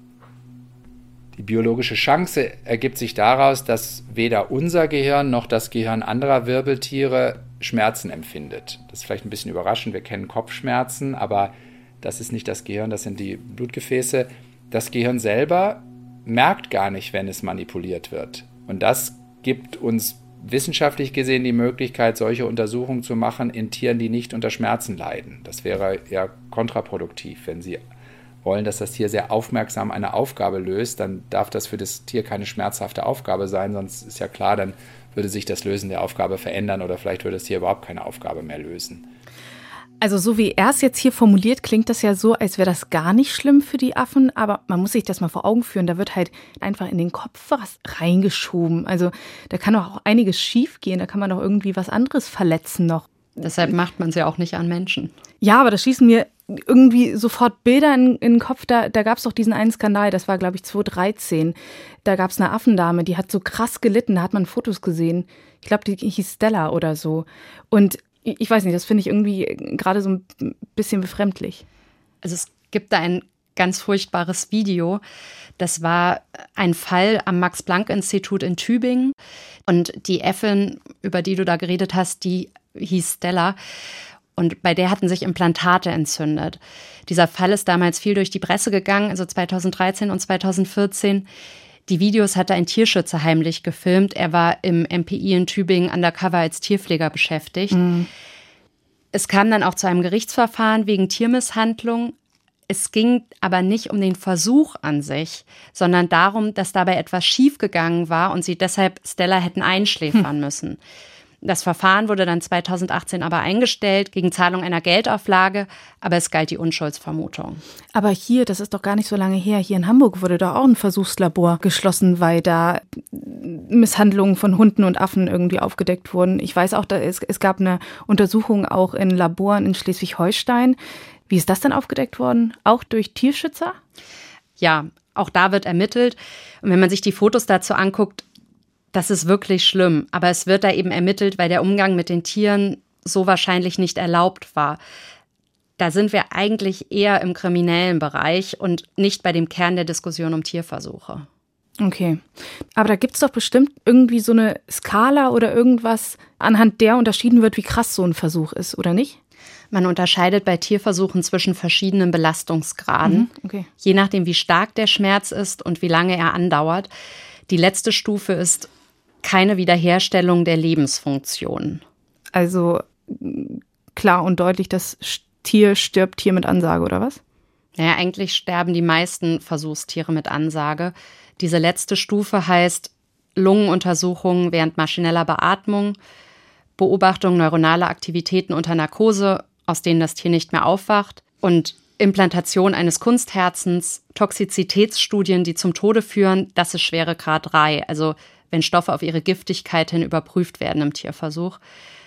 Die biologische Chance ergibt sich daraus, dass weder unser Gehirn noch das Gehirn anderer Wirbeltiere Schmerzen empfindet. Das ist vielleicht ein bisschen überraschend, wir kennen Kopfschmerzen, aber das ist nicht das Gehirn, das sind die Blutgefäße. Das Gehirn selber merkt gar nicht, wenn es manipuliert wird. Und das gibt uns wissenschaftlich gesehen die Möglichkeit, solche Untersuchungen zu machen in Tieren, die nicht unter Schmerzen leiden. Das wäre ja kontraproduktiv, wenn Sie wollen, dass das Tier sehr aufmerksam eine Aufgabe löst, dann darf das für das Tier keine schmerzhafte Aufgabe sein, sonst ist ja klar, dann würde sich das Lösen der Aufgabe verändern oder vielleicht würde das Tier überhaupt keine Aufgabe mehr lösen. Also so wie er es jetzt hier formuliert, klingt das ja so, als wäre das gar nicht schlimm für die Affen, aber man muss sich das mal vor Augen führen, da wird halt einfach in den Kopf was reingeschoben. Also da kann doch auch einiges schief gehen, da kann man doch irgendwie was anderes verletzen noch. Deshalb macht man es ja auch nicht an Menschen. Ja, aber da schießen mir irgendwie sofort Bilder in, in den Kopf. Da, da gab es doch diesen einen Skandal, das war, glaube ich, zweitausenddreizehn. Da gab es eine Affendame, die hat so krass gelitten, da hat man Fotos gesehen. Ich glaube, die hieß Stella oder so. Und Ich weiß nicht, das finde ich irgendwie gerade so ein bisschen befremdlich. Also es gibt da ein ganz furchtbares Video. Das war ein Fall am Max-Planck-Institut in Tübingen. Und die Äffin, über die du da geredet hast, die hieß Stella. Und bei der hatten sich Implantate entzündet. Dieser Fall ist damals viel durch die Presse gegangen, also zweitausenddreizehn und zweitausendvierzehn. Die Videos hatte ein Tierschützer heimlich gefilmt. Er war im M P I in Tübingen undercover als Tierpfleger beschäftigt. Mhm. Es kam dann auch zu einem Gerichtsverfahren wegen Tiermisshandlung. Es ging aber nicht um den Versuch an sich, sondern darum, dass dabei etwas schiefgegangen war und sie deshalb Stella hätten einschläfern hm. müssen. Das Verfahren wurde dann zweitausendachtzehn aber eingestellt gegen Zahlung einer Geldauflage, aber es galt die Unschuldsvermutung. Aber hier, das ist doch gar nicht so lange her, hier in Hamburg wurde doch auch ein Versuchslabor geschlossen, weil da Misshandlungen von Hunden und Affen irgendwie aufgedeckt wurden. Ich weiß auch, da es, es gab eine Untersuchung auch in Laboren in Schleswig-Holstein. Wie ist das denn aufgedeckt worden? Auch durch Tierschützer? Ja, auch da wird ermittelt. Und wenn man sich die Fotos dazu anguckt, das ist wirklich schlimm. Aber es wird da eben ermittelt, weil der Umgang mit den Tieren so wahrscheinlich nicht erlaubt war. Da sind wir eigentlich eher im kriminellen Bereich und nicht bei dem Kern der Diskussion um Tierversuche. Okay. Aber da gibt es doch bestimmt irgendwie so eine Skala oder irgendwas, anhand der unterschieden wird, wie krass so ein Versuch ist, oder nicht? Man unterscheidet bei Tierversuchen zwischen verschiedenen Belastungsgraden, mhm, okay. je nachdem, wie stark der Schmerz ist und wie lange er andauert. Die letzte Stufe ist keine Wiederherstellung der Lebensfunktion. Also klar und deutlich, das Tier stirbt hier mit Ansage, oder was? Naja, eigentlich sterben die meisten Versuchstiere mit Ansage. Diese letzte Stufe heißt Lungenuntersuchungen während maschineller Beatmung, Beobachtung neuronaler Aktivitäten unter Narkose, aus denen das Tier nicht mehr aufwacht, und Implantation eines Kunstherzens, Toxizitätsstudien, die zum Tode führen, das ist Schweregrad drei, also wenn Stoffe auf ihre Giftigkeit hin überprüft werden im Tierversuch.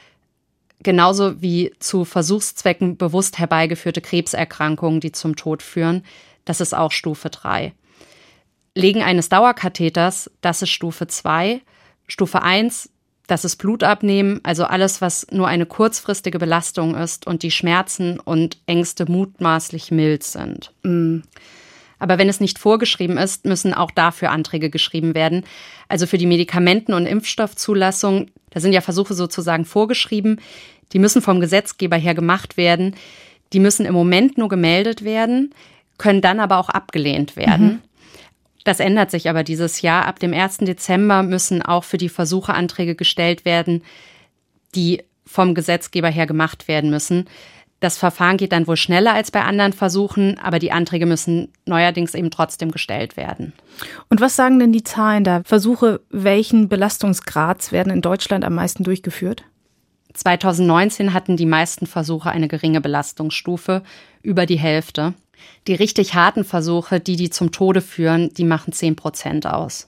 Genauso wie zu Versuchszwecken bewusst herbeigeführte Krebserkrankungen, die zum Tod führen, das ist auch Stufe drei. Legen eines Dauerkatheters, das ist Stufe zwei. Stufe eins, das ist Blutabnehmen, also alles, was nur eine kurzfristige Belastung ist und die Schmerzen und Ängste mutmaßlich mild sind. Mhm. Aber wenn es nicht vorgeschrieben ist, müssen auch dafür Anträge geschrieben werden. Also für die Medikamenten- und Impfstoffzulassung, da sind ja Versuche sozusagen vorgeschrieben, die müssen vom Gesetzgeber her gemacht werden. Die müssen im Moment nur gemeldet werden, können dann aber auch abgelehnt werden. Mhm. Das ändert sich aber dieses Jahr. Ab dem ersten Dezember müssen auch für die Versuche Anträge gestellt werden, die vom Gesetzgeber her gemacht werden müssen. Das Verfahren geht dann wohl schneller als bei anderen Versuchen, aber die Anträge müssen neuerdings eben trotzdem gestellt werden. Und was sagen denn die Zahlen da? Versuche, welchen Belastungsgrads werden in Deutschland am meisten durchgeführt? zweitausendneunzehn hatten die meisten Versuche eine geringe Belastungsstufe, über die Hälfte. Die richtig harten Versuche, die die zum Tode führen, die machen zehn Prozent aus.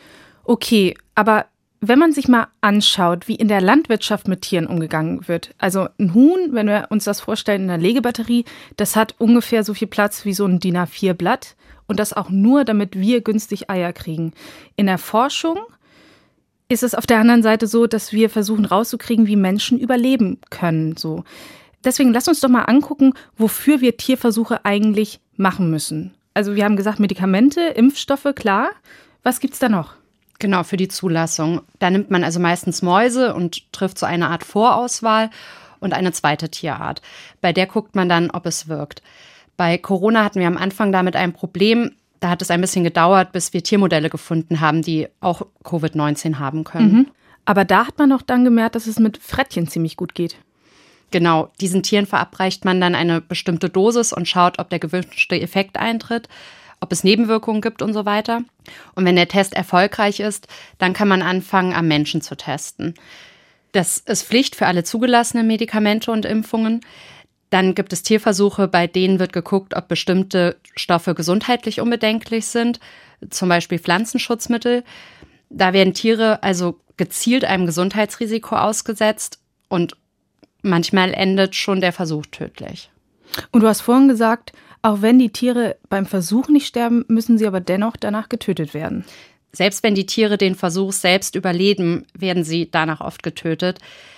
Okay, aber wenn man sich mal anschaut, wie in der Landwirtschaft mit Tieren umgegangen wird, also ein Huhn, wenn wir uns das vorstellen in einer Legebatterie, das hat ungefähr so viel Platz wie so ein D I N A vier Blatt und das auch nur, damit wir günstig Eier kriegen. In der Forschung ist es auf der anderen Seite so, dass wir versuchen rauszukriegen, wie Menschen überleben können. So. Deswegen lass uns doch mal angucken, wofür wir Tierversuche eigentlich machen müssen. Also wir haben gesagt, Medikamente, Impfstoffe, klar. Was gibt's da noch? Genau, für die Zulassung. Da nimmt man also meistens Mäuse und trifft so eine Art Vorauswahl und eine zweite Tierart. Bei der guckt man dann, ob es wirkt. Bei Corona hatten wir am Anfang damit ein Problem. Da hat es ein bisschen gedauert, bis wir Tiermodelle gefunden haben, die auch Covid neunzehn haben können. Mhm. Aber da hat man auch dann gemerkt, dass es mit Frettchen ziemlich gut geht. Genau, diesen Tieren verabreicht man dann eine bestimmte Dosis und schaut, ob der gewünschte Effekt eintritt, ob es Nebenwirkungen gibt und so weiter. Und wenn der Test erfolgreich ist, dann kann man anfangen, am Menschen zu testen. Das ist Pflicht für alle zugelassenen Medikamente und Impfungen. Dann gibt es Tierversuche, bei denen wird geguckt, ob bestimmte Stoffe gesundheitlich unbedenklich sind, zum Beispiel Pflanzenschutzmittel. Da werden Tiere also gezielt einem Gesundheitsrisiko ausgesetzt und manchmal endet schon der Versuch tödlich. Und du hast vorhin gesagt, auch wenn die Tiere beim Versuch nicht sterben, müssen sie aber dennoch danach getötet werden. Selbst wenn die Tiere den Versuch selbst überleben, werden sie danach oft getötet.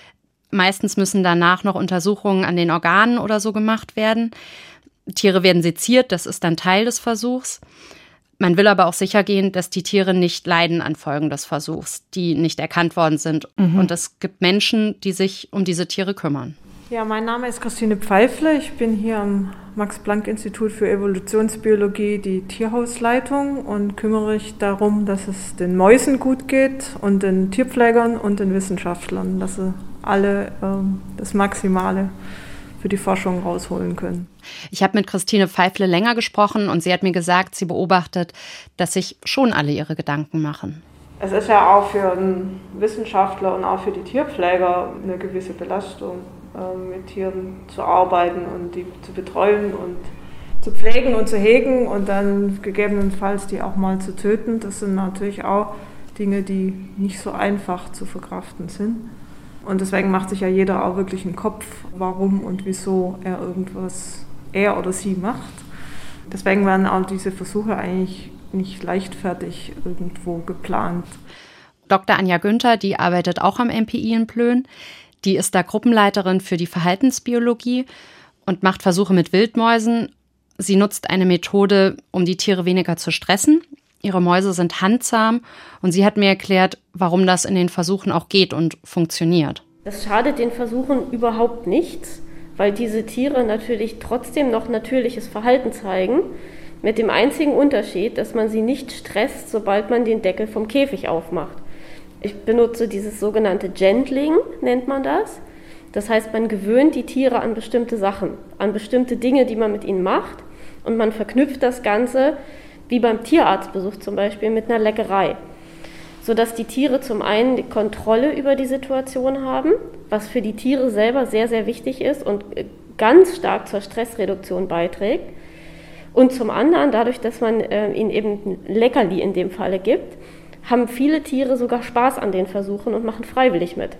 Meistens müssen danach noch Untersuchungen an den Organen oder so gemacht werden. Tiere werden seziert, das ist dann Teil des Versuchs. Man will aber auch sicher gehen, dass die Tiere nicht leiden an Folgen des Versuchs, die nicht erkannt worden sind. Mhm. Und es gibt Menschen, die sich um diese Tiere kümmern. Ja, mein Name ist Christine Pfeifle. Ich bin hier am Max-Planck-Institut für Evolutionsbiologie die Tierhausleitung und kümmere mich darum, dass es den Mäusen gut geht und den Tierpflegern und den Wissenschaftlern, dass sie alle ähm, das Maximale für die Forschung rausholen können. Ich habe mit Christine Pfeifle länger gesprochen und sie hat mir gesagt, sie beobachtet, dass sich schon alle ihre Gedanken machen. Es ist ja auch für einen Wissenschaftler und auch für die Tierpfleger eine gewisse Belastung, mit Tieren zu arbeiten und die zu betreuen und zu pflegen und zu hegen und dann gegebenenfalls die auch mal zu töten. Das sind natürlich auch Dinge, die nicht so einfach zu verkraften sind. Und deswegen macht sich ja jeder auch wirklich einen Kopf, warum und wieso er irgendwas, er oder sie macht. Deswegen werden auch diese Versuche eigentlich nicht leichtfertig irgendwo geplant. Doktor Anja Günther, die arbeitet auch am M P I in Plön. Die ist da Gruppenleiterin für die Verhaltensbiologie und macht Versuche mit Wildmäusen. Sie nutzt eine Methode, um die Tiere weniger zu stressen. Ihre Mäuse sind handzahm und sie hat mir erklärt, warum das in den Versuchen auch geht und funktioniert. Das schadet den Versuchen überhaupt nichts, weil diese Tiere natürlich trotzdem noch natürliches Verhalten zeigen, mit dem einzigen Unterschied, dass man sie nicht stresst, sobald man den Deckel vom Käfig aufmacht. Ich benutze dieses sogenannte Gentling, nennt man das. Das heißt, man gewöhnt die Tiere an bestimmte Sachen, an bestimmte Dinge, die man mit ihnen macht. Und man verknüpft das Ganze, wie beim Tierarztbesuch zum Beispiel, mit einer Leckerei. Sodass die Tiere zum einen die Kontrolle über die Situation haben, was für die Tiere selber sehr, sehr wichtig ist und ganz stark zur Stressreduktion beiträgt. Und zum anderen, dadurch, dass man äh, ihnen eben ein Leckerli in dem Falle gibt, haben viele Tiere sogar Spaß an den Versuchen und machen freiwillig mit.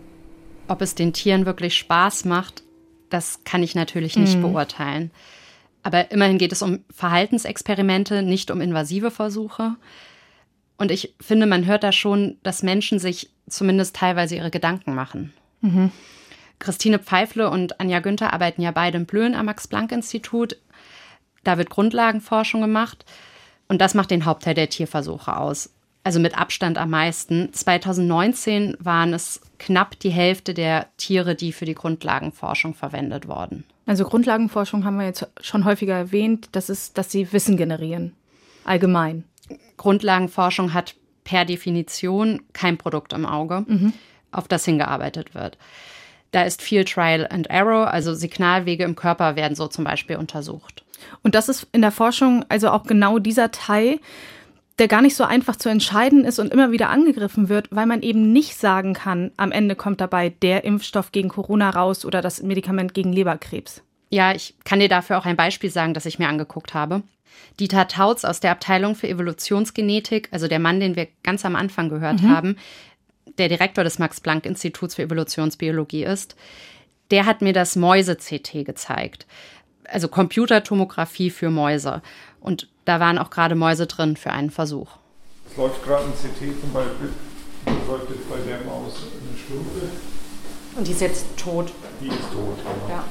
Ob es den Tieren wirklich Spaß macht, das kann ich natürlich nicht mhm. beurteilen. Aber immerhin geht es um Verhaltensexperimente, nicht um invasive Versuche. Und ich finde, man hört da schon, dass Menschen sich zumindest teilweise ihre Gedanken machen. Mhm. Christine Pfeifle und Anja Günther arbeiten ja beide in Plön am Max-Planck-Institut. Da wird Grundlagenforschung gemacht. Und das macht den Hauptteil der Tierversuche aus. Also mit Abstand am meisten. zwanzig neunzehn waren es knapp die Hälfte der Tiere, die für die Grundlagenforschung verwendet wurden. Also Grundlagenforschung haben wir jetzt schon häufiger erwähnt, das ist, dass sie Wissen generieren, allgemein. Grundlagenforschung hat per Definition kein Produkt im Auge, mhm. auf das hingearbeitet wird. Da ist viel Trial and Error, also Signalwege im Körper werden so zum Beispiel untersucht. Und das ist in der Forschung also auch genau dieser Teil, der gar nicht so einfach zu entscheiden ist und immer wieder angegriffen wird, weil man eben nicht sagen kann, am Ende kommt dabei der Impfstoff gegen Corona raus oder das Medikament gegen Leberkrebs. Ja, ich kann dir dafür auch ein Beispiel sagen, das ich mir angeguckt habe. Dieter Tautz aus der Abteilung für Evolutionsgenetik, also der Mann, den wir ganz am Anfang gehört mhm. haben, der Direktor des Max-Planck-Instituts für Evolutionsbiologie ist, der hat mir das Mäuse-C T gezeigt. Also Computertomographie für Mäuse. Und da waren auch gerade Mäuse drin für einen Versuch. Es läuft gerade ein C T zum Beispiel, das läuft jetzt bei der Maus eine Stunde. Und die ist jetzt tot? Die ist tot, genau. Ja.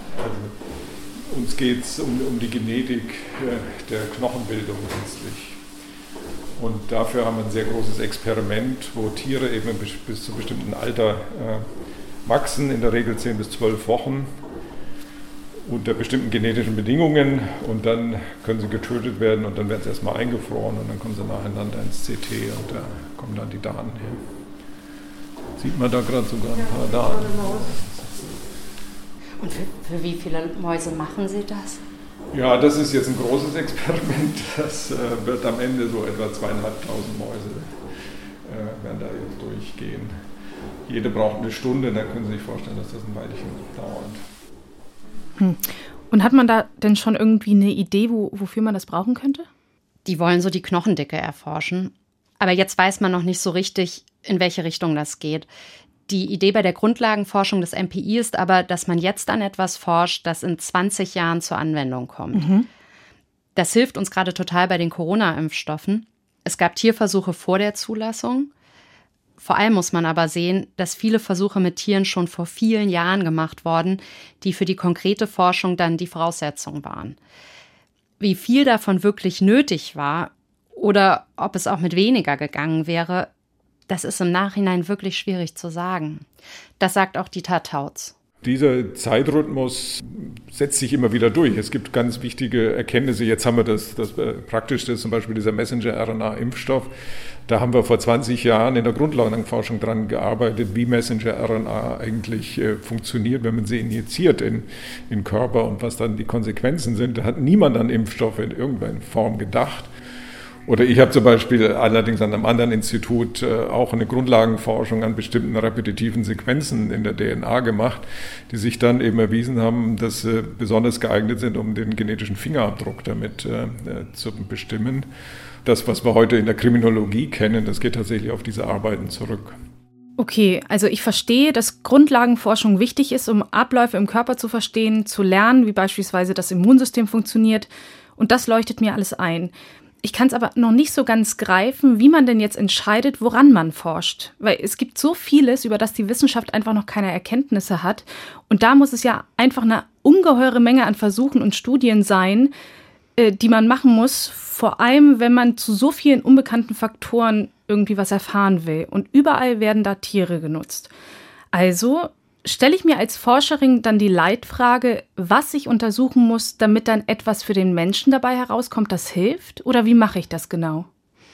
Also, uns geht es um, um die Genetik äh, der Knochenbildung letztlich. Und dafür haben wir ein sehr großes Experiment, wo Tiere eben bis, bis zu bestimmten Alter äh, wachsen, in der Regel zehn bis zwölf Wochen. Unter bestimmten genetischen Bedingungen und dann können sie getötet werden und dann werden sie erstmal eingefroren und dann kommen sie nacheinander ins C T und da kommen dann die Daten her. Sieht man da gerade sogar ein paar Daten. Und für, für wie viele Mäuse machen Sie das? Ja, das ist jetzt ein großes Experiment. Das äh, wird am Ende so etwa zweieinhalbtausend Mäuse äh, werden da jetzt durchgehen. Jede braucht eine Stunde, dann können Sie sich vorstellen, dass das ein Weilchen dauert. Hm. Und hat man da denn schon irgendwie eine Idee, wo, wofür man das brauchen könnte? Die wollen so die Knochendicke erforschen. Aber jetzt weiß man noch nicht so richtig, in welche Richtung das geht. Die Idee bei der Grundlagenforschung des M P I ist aber, dass man jetzt an etwas forscht, das in zwanzig Jahren zur Anwendung kommt. Mhm. Das hilft uns gerade total bei den Corona-Impfstoffen. Es gab Tierversuche vor der Zulassung. Vor allem muss man aber sehen, dass viele Versuche mit Tieren schon vor vielen Jahren gemacht wurden, die für die konkrete Forschung dann die Voraussetzung waren. Wie viel davon wirklich nötig war oder ob es auch mit weniger gegangen wäre, das ist im Nachhinein wirklich schwierig zu sagen. Das sagt auch Dieter Tautz. Dieser Zeitrhythmus setzt sich immer wieder durch. Es gibt ganz wichtige Erkenntnisse. Jetzt haben wir das, das Praktischste, zum Beispiel dieser Messenger-R N A-Impfstoff. Da haben wir vor zwanzig Jahren in der Grundlagenforschung dran gearbeitet, wie Messenger-R N A eigentlich äh, funktioniert, wenn man sie injiziert in den Körper und was dann die Konsequenzen sind. Da hat niemand an Impfstoffe in irgendeiner Form gedacht. Oder ich habe zum Beispiel allerdings an einem anderen Institut äh, auch eine Grundlagenforschung an bestimmten repetitiven Sequenzen in der D N A gemacht, die sich dann eben erwiesen haben, dass sie besonders geeignet sind, um den genetischen Fingerabdruck damit äh, zu bestimmen. Das, was wir heute in der Kriminologie kennen, das geht tatsächlich auf diese Arbeiten zurück. Okay, also ich verstehe, dass Grundlagenforschung wichtig ist, um Abläufe im Körper zu verstehen, zu lernen, wie beispielsweise das Immunsystem funktioniert. Und das leuchtet mir alles ein. Ich kann es aber noch nicht so ganz greifen, wie man denn jetzt entscheidet, woran man forscht. Weil es gibt so vieles, über das die Wissenschaft einfach noch keine Erkenntnisse hat. Und da muss es ja einfach eine ungeheure Menge an Versuchen und Studien sein, äh, die man machen muss. Vor allem, wenn man zu so vielen unbekannten Faktoren irgendwie was erfahren will. Und überall werden da Tiere genutzt. Also stelle ich mir als Forscherin dann die Leitfrage, was ich untersuchen muss, damit dann etwas für den Menschen dabei herauskommt, das hilft? Oder wie mache ich das genau?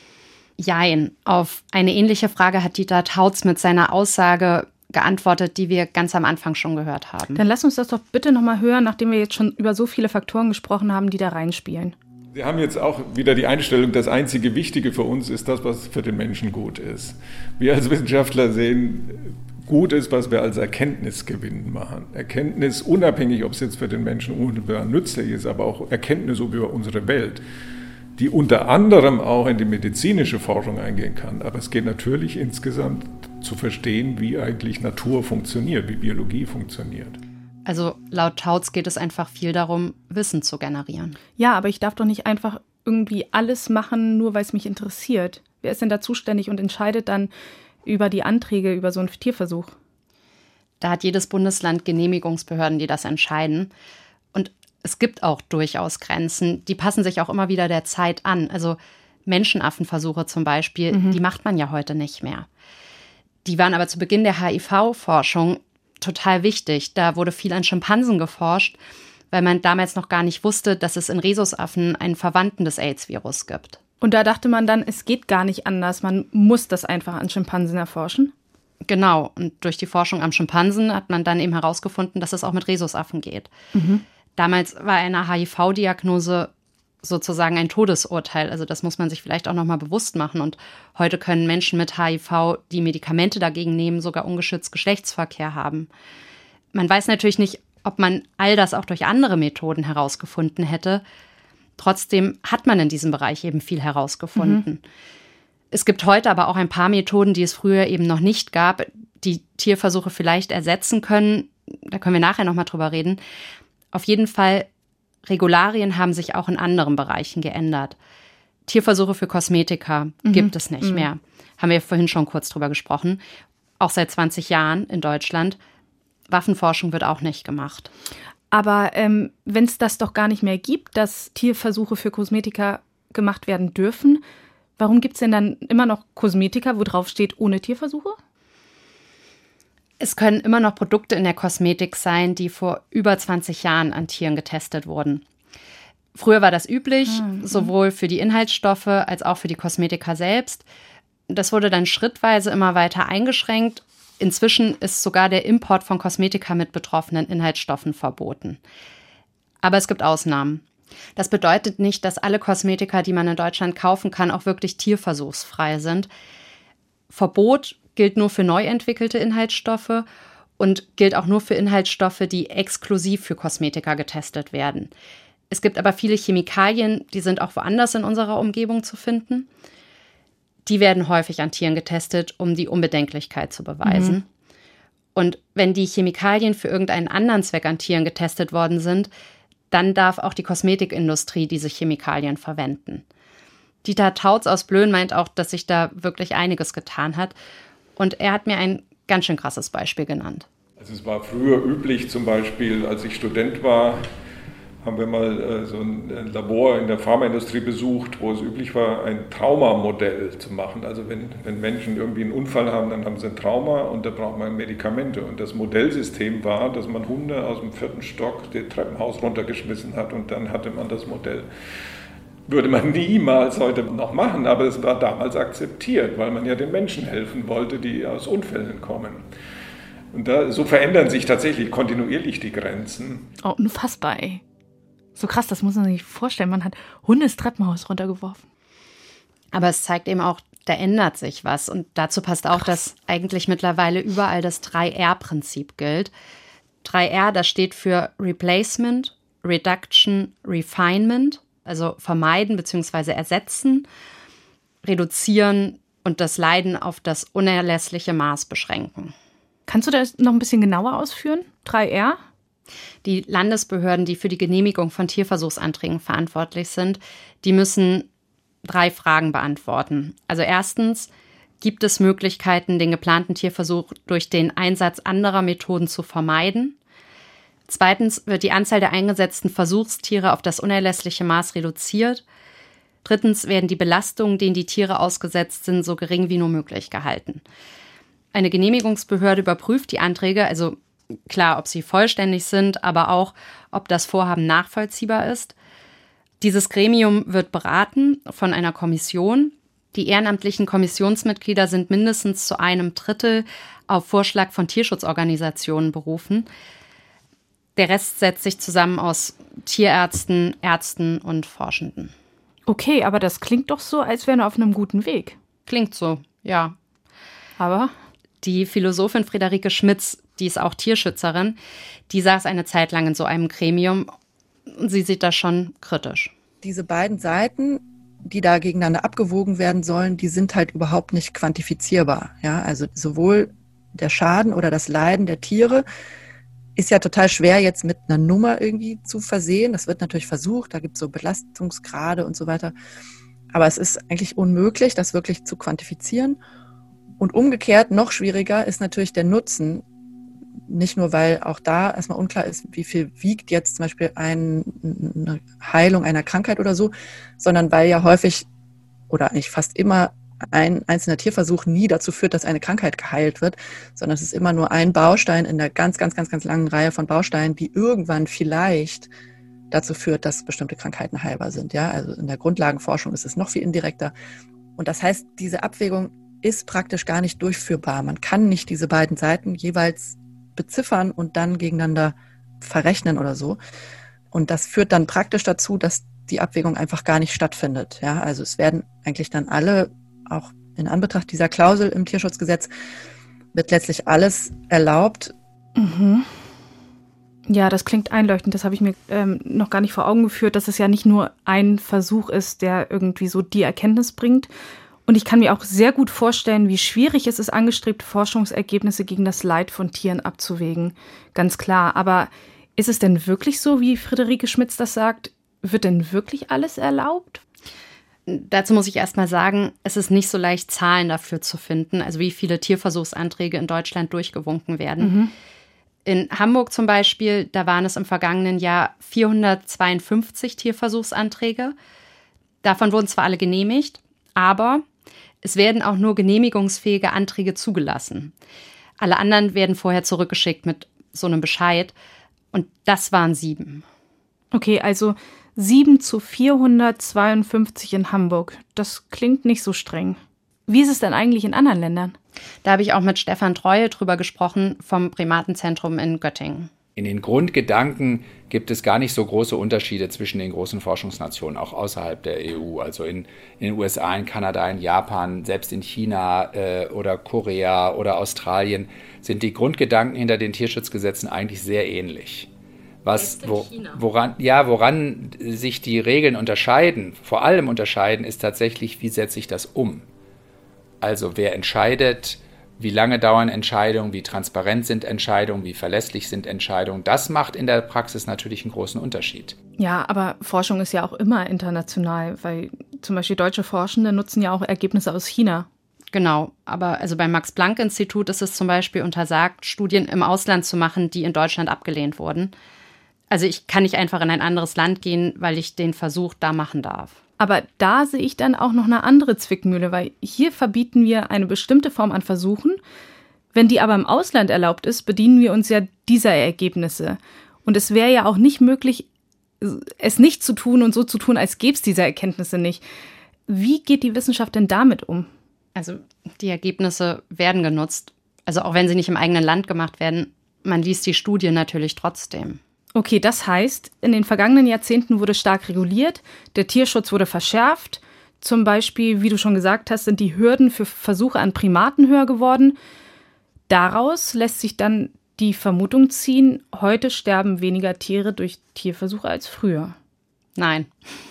Jein. Auf eine ähnliche Frage hat Dieter Tautz mit seiner Aussage geantwortet, die wir ganz am Anfang schon gehört haben. Dann lass uns das doch bitte nochmal hören, nachdem wir jetzt schon über so viele Faktoren gesprochen haben, die da reinspielen. Sie haben jetzt auch wieder die Einstellung, das einzige Wichtige für uns ist das, was für den Menschen gut ist. Wir als Wissenschaftler sehen, gut ist, was wir als Erkenntnisgewinn machen. Erkenntnis, unabhängig, ob es jetzt für den Menschen unmittelbar nützlich ist, aber auch Erkenntnis über unsere Welt, die unter anderem auch in die medizinische Forschung eingehen kann. Aber es geht natürlich insgesamt zu verstehen, wie eigentlich Natur funktioniert, wie Biologie funktioniert. Also laut Tautz geht es einfach viel darum, Wissen zu generieren. Ja, aber ich darf doch nicht einfach irgendwie alles machen, nur weil es mich interessiert. Wer ist denn da zuständig und entscheidet dann über die Anträge, über so einen Tierversuch? Da hat jedes Bundesland Genehmigungsbehörden, die das entscheiden. Und es gibt auch durchaus Grenzen, die passen sich auch immer wieder der Zeit an. Also Menschenaffenversuche zum Beispiel, mhm. die macht man ja heute nicht mehr. Die waren aber zu Beginn der H I V-Forschung total wichtig. Da wurde viel an Schimpansen geforscht, weil man damals noch gar nicht wusste, dass es in Rhesusaffen einen Verwandten des AIDS-Virus gibt. Und da dachte man dann, es geht gar nicht anders, man muss das einfach an Schimpansen erforschen? Genau, und durch die Forschung am Schimpansen hat man dann eben herausgefunden, dass es auch mit Rhesusaffen geht. Mhm. Damals war eine H I V-Diagnose sozusagen ein Todesurteil, also das muss man sich vielleicht auch nochmal bewusst machen. Und heute können Menschen mit H I V, die Medikamente dagegen nehmen, sogar ungeschützt Geschlechtsverkehr haben. Man weiß natürlich nicht, ob man all das auch durch andere Methoden herausgefunden hätte. Trotzdem hat man in diesem Bereich eben viel herausgefunden. Mhm. Es gibt heute aber auch ein paar Methoden, die es früher eben noch nicht gab, die Tierversuche vielleicht ersetzen können. Da können wir nachher noch mal drüber reden. Auf jeden Fall, Regularien haben sich auch in anderen Bereichen geändert. Tierversuche für Kosmetika mhm. gibt es nicht mhm. mehr. Haben wir vorhin schon kurz drüber gesprochen. Auch seit zwanzig Jahren in Deutschland. Waffenforschung wird auch nicht gemacht. Aber ähm, wenn es das doch gar nicht mehr gibt, dass Tierversuche für Kosmetika gemacht werden dürfen, warum gibt es denn dann immer noch Kosmetika, wo drauf steht, ohne Tierversuche? Es können immer noch Produkte in der Kosmetik sein, die vor über zwanzig Jahren an Tieren getestet wurden. Früher war das üblich, mhm. sowohl für die Inhaltsstoffe als auch für die Kosmetika selbst. Das wurde dann schrittweise immer weiter eingeschränkt. Inzwischen ist sogar der Import von Kosmetika mit betroffenen Inhaltsstoffen verboten. Aber es gibt Ausnahmen. Das bedeutet nicht, dass alle Kosmetika, die man in Deutschland kaufen kann, auch wirklich tierversuchsfrei sind. Verbot gilt nur für neu entwickelte Inhaltsstoffe und gilt auch nur für Inhaltsstoffe, die exklusiv für Kosmetika getestet werden. Es gibt aber viele Chemikalien, die sind auch woanders in unserer Umgebung zu finden. Die werden häufig an Tieren getestet, um die Unbedenklichkeit zu beweisen. Mhm. Und wenn die Chemikalien für irgendeinen anderen Zweck an Tieren getestet worden sind, dann darf auch die Kosmetikindustrie diese Chemikalien verwenden. Dieter Tautz aus Blöen meint auch, dass sich da wirklich einiges getan hat. Und er hat mir ein ganz schön krasses Beispiel genannt. Also es war früher üblich, zum Beispiel, als ich Student war, haben wir mal äh, so ein Labor in der Pharmaindustrie besucht, wo es üblich war, ein Traumamodell zu machen. Also wenn, wenn Menschen irgendwie einen Unfall haben, dann haben sie ein Trauma und da braucht man Medikamente. Und das Modellsystem war, dass man Hunde aus dem vierten Stock das Treppenhaus runtergeschmissen hat und dann hatte man das Modell. Würde man niemals heute noch machen, aber es war damals akzeptiert, weil man ja den Menschen helfen wollte, die aus Unfällen kommen. Und da, so verändern sich tatsächlich kontinuierlich die Grenzen. Oh, unfassbar, ey. So krass, das muss man sich vorstellen. Man hat Hunde ins Treppenhaus runtergeworfen. Aber es zeigt eben auch, da ändert sich was. Und dazu passt auch, krass, dass eigentlich mittlerweile überall das drei R Prinzip gilt. drei R, das steht für Replacement, Reduction, Refinement. Also vermeiden bzw. ersetzen, reduzieren und das Leiden auf das unerlässliche Maß beschränken. Kannst du das noch ein bisschen genauer ausführen? drei R? Die Landesbehörden, die für die Genehmigung von Tierversuchsanträgen verantwortlich sind, die müssen drei Fragen beantworten. Also erstens, gibt es Möglichkeiten, den geplanten Tierversuch durch den Einsatz anderer Methoden zu vermeiden? Zweitens, wird die Anzahl der eingesetzten Versuchstiere auf das unerlässliche Maß reduziert? Drittens, werden die Belastungen, denen die Tiere ausgesetzt sind, so gering wie nur möglich gehalten? Eine Genehmigungsbehörde überprüft die Anträge, also klar, ob sie vollständig sind, aber auch, ob das Vorhaben nachvollziehbar ist. Dieses Gremium wird beraten von einer Kommission. Die ehrenamtlichen Kommissionsmitglieder sind mindestens zu einem Drittel auf Vorschlag von Tierschutzorganisationen berufen. Der Rest setzt sich zusammen aus Tierärzten, Ärzten und Forschenden. Okay, aber das klingt doch so, als wären wir auf einem guten Weg. Klingt so, ja. Aber die Philosophin Friederike Schmitz, die ist auch Tierschützerin, die saß eine Zeit lang in so einem Gremium und sie sieht das schon kritisch. Diese beiden Seiten, die da gegeneinander abgewogen werden sollen, die sind halt überhaupt nicht quantifizierbar. Ja, also sowohl der Schaden oder das Leiden der Tiere ist ja total schwer jetzt mit einer Nummer irgendwie zu versehen. Das wird natürlich versucht, da gibt es so Belastungsgrade und so weiter. Aber es ist eigentlich unmöglich, das wirklich zu quantifizieren. Und umgekehrt, noch schwieriger ist natürlich der Nutzen. Nicht nur, weil auch da erstmal unklar ist, wie viel wiegt jetzt zum Beispiel ein, eine Heilung einer Krankheit oder so, sondern weil ja häufig oder eigentlich fast immer ein einzelner Tierversuch nie dazu führt, dass eine Krankheit geheilt wird, sondern es ist immer nur ein Baustein in der ganz, ganz, ganz, ganz langen Reihe von Bausteinen, die irgendwann vielleicht dazu führt, dass bestimmte Krankheiten heilbar sind. Ja, also in der Grundlagenforschung ist es noch viel indirekter. Und das heißt, diese Abwägung ist praktisch gar nicht durchführbar. Man kann nicht diese beiden Seiten jeweils beziffern und dann gegeneinander verrechnen oder so. Und das führt dann praktisch dazu, dass die Abwägung einfach gar nicht stattfindet. Ja, also es werden eigentlich dann alle, auch in Anbetracht dieser Klausel im Tierschutzgesetz, wird letztlich alles erlaubt. Mhm. Ja, das klingt einleuchtend. Das habe ich mir ähm, noch gar nicht vor Augen geführt, dass es ja nicht nur ein Versuch ist, der irgendwie so die Erkenntnis bringt. Und ich kann mir auch sehr gut vorstellen, wie schwierig es ist, angestrebte Forschungsergebnisse gegen das Leid von Tieren abzuwägen. Ganz klar. Aber ist es denn wirklich so, wie Friederike Schmitz das sagt? Wird denn wirklich alles erlaubt? Dazu muss ich erst mal sagen, es ist nicht so leicht, Zahlen dafür zu finden, also wie viele Tierversuchsanträge in Deutschland durchgewunken werden. Mhm. In Hamburg zum Beispiel, da waren es im vergangenen Jahr vierhundertzweiundfünfzig Tierversuchsanträge. Davon wurden zwar alle genehmigt, aber es werden auch nur genehmigungsfähige Anträge zugelassen. Alle anderen werden vorher zurückgeschickt mit so einem Bescheid. Und das waren sieben. Okay, also sieben zu vierhundertzweiundfünfzig in Hamburg. Das klingt nicht so streng. Wie ist es denn eigentlich in anderen Ländern? Da habe ich auch mit Stefan Treue drüber gesprochen vom Primatenzentrum in Göttingen. In den Grundgedanken gibt es gar nicht so große Unterschiede zwischen den großen Forschungsnationen, auch außerhalb der E U. Also in, in den U S A, in Kanada, in Japan, selbst in China äh, oder Korea oder Australien sind die Grundgedanken hinter den Tierschutzgesetzen eigentlich sehr ähnlich. Was, wo, woran, ja, woran sich die Regeln unterscheiden, vor allem unterscheiden, ist tatsächlich, wie setze ich das um? Also wer entscheidet, wie lange dauern Entscheidungen, wie transparent sind Entscheidungen, wie verlässlich sind Entscheidungen. Das macht in der Praxis natürlich einen großen Unterschied. Ja, aber Forschung ist ja auch immer international, weil zum Beispiel deutsche Forschende nutzen ja auch Ergebnisse aus China. Genau, aber also beim Max-Planck-Institut ist es zum Beispiel untersagt, Studien im Ausland zu machen, die in Deutschland abgelehnt wurden. Also ich kann nicht einfach in ein anderes Land gehen, weil ich den Versuch da machen darf. Aber da sehe ich dann auch noch eine andere Zwickmühle, weil hier verbieten wir eine bestimmte Form an Versuchen. Wenn die aber im Ausland erlaubt ist, bedienen wir uns ja dieser Ergebnisse. Und es wäre ja auch nicht möglich, es nicht zu tun und so zu tun, als gäbe es diese Erkenntnisse nicht. Wie geht die Wissenschaft denn damit um? Also die Ergebnisse werden genutzt. Also auch wenn sie nicht im eigenen Land gemacht werden, man liest die Studie natürlich trotzdem. Okay, das heißt, in den vergangenen Jahrzehnten wurde stark reguliert, der Tierschutz wurde verschärft. Zum Beispiel, wie du schon gesagt hast, sind die Hürden für Versuche an Primaten höher geworden. Daraus lässt sich dann die Vermutung ziehen, heute sterben weniger Tiere durch Tierversuche als früher. Nein.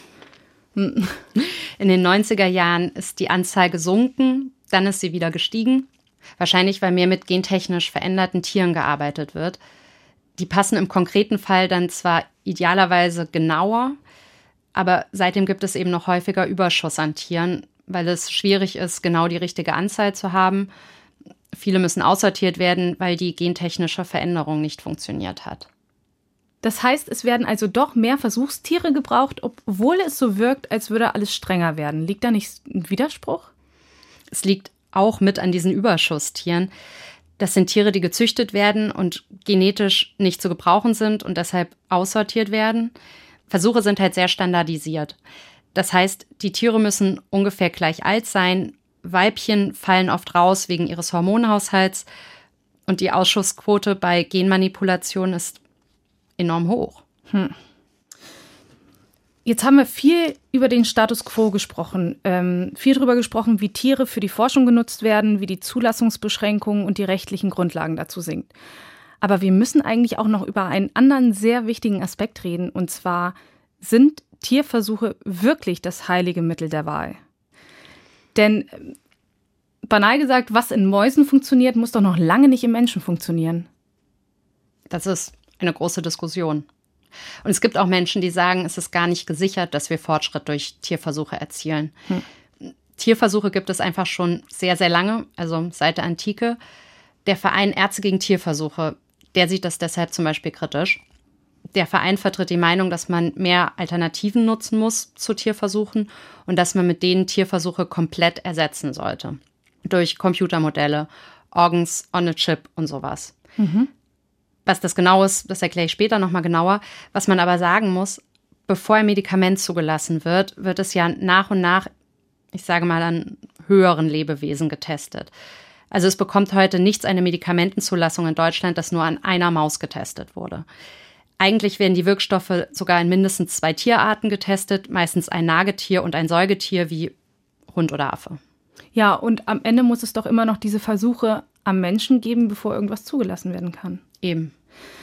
In den neunziger Jahren ist die Anzahl gesunken, dann ist sie wieder gestiegen. Wahrscheinlich, weil mehr mit gentechnisch veränderten Tieren gearbeitet wird. Die passen im konkreten Fall dann zwar idealerweise genauer, aber seitdem gibt es eben noch häufiger Überschuss an Tieren, weil es schwierig ist, genau die richtige Anzahl zu haben. Viele müssen aussortiert werden, weil die gentechnische Veränderung nicht funktioniert hat. Das heißt, es werden also doch mehr Versuchstiere gebraucht, obwohl es so wirkt, als würde alles strenger werden. Liegt da nicht ein Widerspruch? Es liegt auch mit an diesen Überschusstieren. Das sind Tiere, die gezüchtet werden und genetisch nicht zu gebrauchen sind und deshalb aussortiert werden. Versuche sind halt sehr standardisiert. Das heißt, die Tiere müssen ungefähr gleich alt sein. Weibchen fallen oft raus wegen ihres Hormonhaushalts. Und die Ausschussquote bei Genmanipulation ist enorm hoch. Hm. Jetzt haben wir viel über den Status quo gesprochen, ähm, viel darüber gesprochen, wie Tiere für die Forschung genutzt werden, wie die Zulassungsbeschränkungen und die rechtlichen Grundlagen dazu sind. Aber wir müssen eigentlich auch noch über einen anderen sehr wichtigen Aspekt reden, und zwar, sind Tierversuche wirklich das heilige Mittel der Wahl? Denn, banal gesagt, was in Mäusen funktioniert, muss doch noch lange nicht im Menschen funktionieren. Das ist eine große Diskussion. Und es gibt auch Menschen, die sagen, es ist gar nicht gesichert, dass wir Fortschritt durch Tierversuche erzielen. Hm. Tierversuche gibt es einfach schon sehr, sehr lange, also seit der Antike. Der Verein Ärzte gegen Tierversuche, der sieht das deshalb zum Beispiel kritisch. Der Verein vertritt die Meinung, dass man mehr Alternativen nutzen muss zu Tierversuchen und dass man mit denen Tierversuche komplett ersetzen sollte. Durch Computermodelle, Organs on a Chip und sowas. Mhm. Was das genau ist, das erkläre ich später nochmal genauer. Was man aber sagen muss, bevor ein Medikament zugelassen wird, wird es ja nach und nach, ich sage mal, an höheren Lebewesen getestet. Also es bekommt heute nichts eine Medikamentenzulassung in Deutschland, das nur an einer Maus getestet wurde. Eigentlich werden die Wirkstoffe sogar in mindestens zwei Tierarten getestet, meistens ein Nagetier und ein Säugetier wie Hund oder Affe. Ja, und am Ende muss es doch immer noch diese Versuche am Menschen geben, bevor irgendwas zugelassen werden kann. Eben.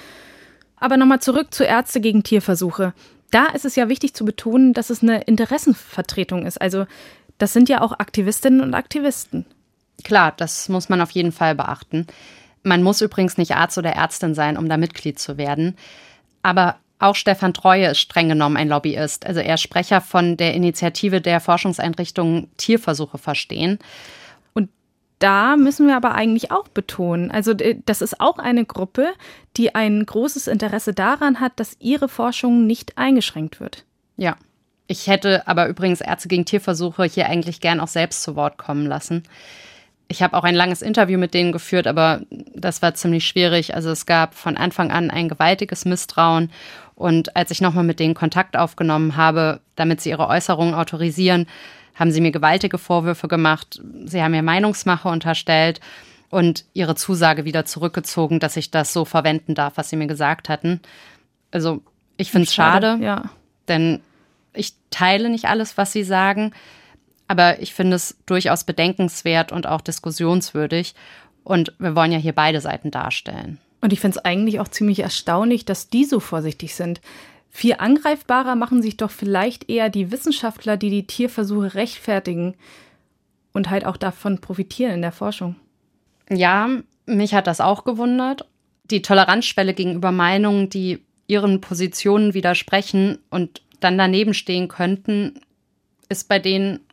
Aber nochmal zurück zu Ärzte gegen Tierversuche. Da ist es ja wichtig zu betonen, dass es eine Interessenvertretung ist. Also das sind ja auch Aktivistinnen und Aktivisten. Klar, das muss man auf jeden Fall beachten. Man muss übrigens nicht Arzt oder Ärztin sein, um da Mitglied zu werden. Aber auch Stefan Treue ist streng genommen ein Lobbyist. Also er ist Sprecher von der Initiative der Forschungseinrichtungen Tierversuche verstehen. Und da müssen wir aber eigentlich auch betonen, also das ist auch eine Gruppe, die ein großes Interesse daran hat, dass ihre Forschung nicht eingeschränkt wird. Ja, ich hätte aber übrigens Ärzte gegen Tierversuche hier eigentlich gern auch selbst zu Wort kommen lassen. Ich habe auch ein langes Interview mit denen geführt, aber das war ziemlich schwierig. Also es gab von Anfang an ein gewaltiges Misstrauen. Und als ich nochmal mit denen Kontakt aufgenommen habe, damit sie ihre Äußerungen autorisieren, haben sie mir gewaltige Vorwürfe gemacht. Sie haben mir Meinungsmache unterstellt und ihre Zusage wieder zurückgezogen, dass ich das so verwenden darf, was sie mir gesagt hatten. Also ich finde es schade, schade ja. Denn ich teile nicht alles, was sie sagen. Aber ich finde es durchaus bedenkenswert und auch diskussionswürdig. Und wir wollen ja hier beide Seiten darstellen. Und ich finde es eigentlich auch ziemlich erstaunlich, dass die so vorsichtig sind. Viel angreifbarer machen sich doch vielleicht eher die Wissenschaftler, die die Tierversuche rechtfertigen und halt auch davon profitieren in der Forschung. Ja, mich hat das auch gewundert. Die Toleranzschwelle gegenüber Meinungen, die ihren Positionen widersprechen und dann daneben stehen könnten, ist bei denen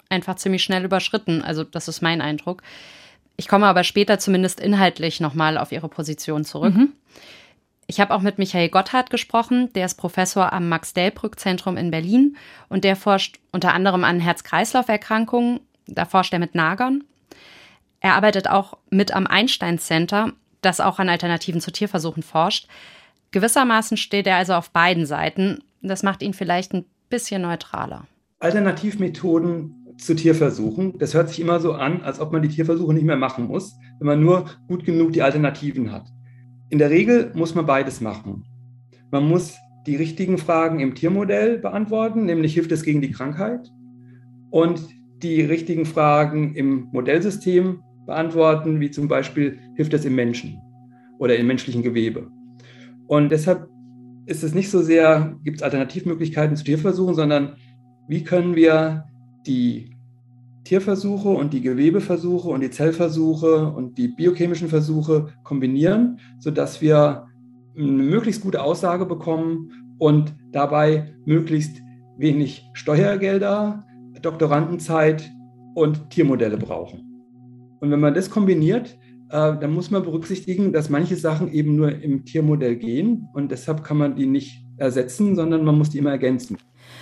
einfach ziemlich schnell überschritten. Also das ist mein Eindruck. Ich komme aber später zumindest inhaltlich nochmal auf ihre Position zurück. Mhm. Ich habe auch mit Michael Gotthard gesprochen, der ist Professor am Max-Delbrück-Zentrum in Berlin und der forscht unter anderem an Herz-Kreislauf-Erkrankungen. Da forscht er mit Nagern. Er arbeitet auch mit am Einstein-Center, das auch an Alternativen zu Tierversuchen forscht. Gewissermaßen steht er also auf beiden Seiten. Das macht ihn vielleicht ein bisschen neutraler. Alternativmethoden zu Tierversuchen, das hört sich immer so an, als ob man die Tierversuche nicht mehr machen muss, wenn man nur gut genug die Alternativen hat. In der Regel muss man beides machen. Man muss die richtigen Fragen im Tiermodell beantworten, nämlich hilft es gegen die Krankheit, und die richtigen Fragen im Modellsystem beantworten, wie zum Beispiel, hilft es im Menschen oder im menschlichen Gewebe. Und deshalb ist es nicht so sehr, gibt es Alternativmöglichkeiten zu Tierversuchen, sondern wie können wir die Tierversuche und die Gewebeversuche und die Zellversuche und die biochemischen Versuche kombinieren, sodass wir eine möglichst gute Aussage bekommen und dabei möglichst wenig Steuergelder, Doktorandenzeit und Tiermodelle brauchen. Und wenn man das kombiniert, äh, dann muss man berücksichtigen, dass manche Sachen eben nur im Tiermodell gehen und deshalb kann man die nicht ersetzen, sondern man muss die immer ergänzen.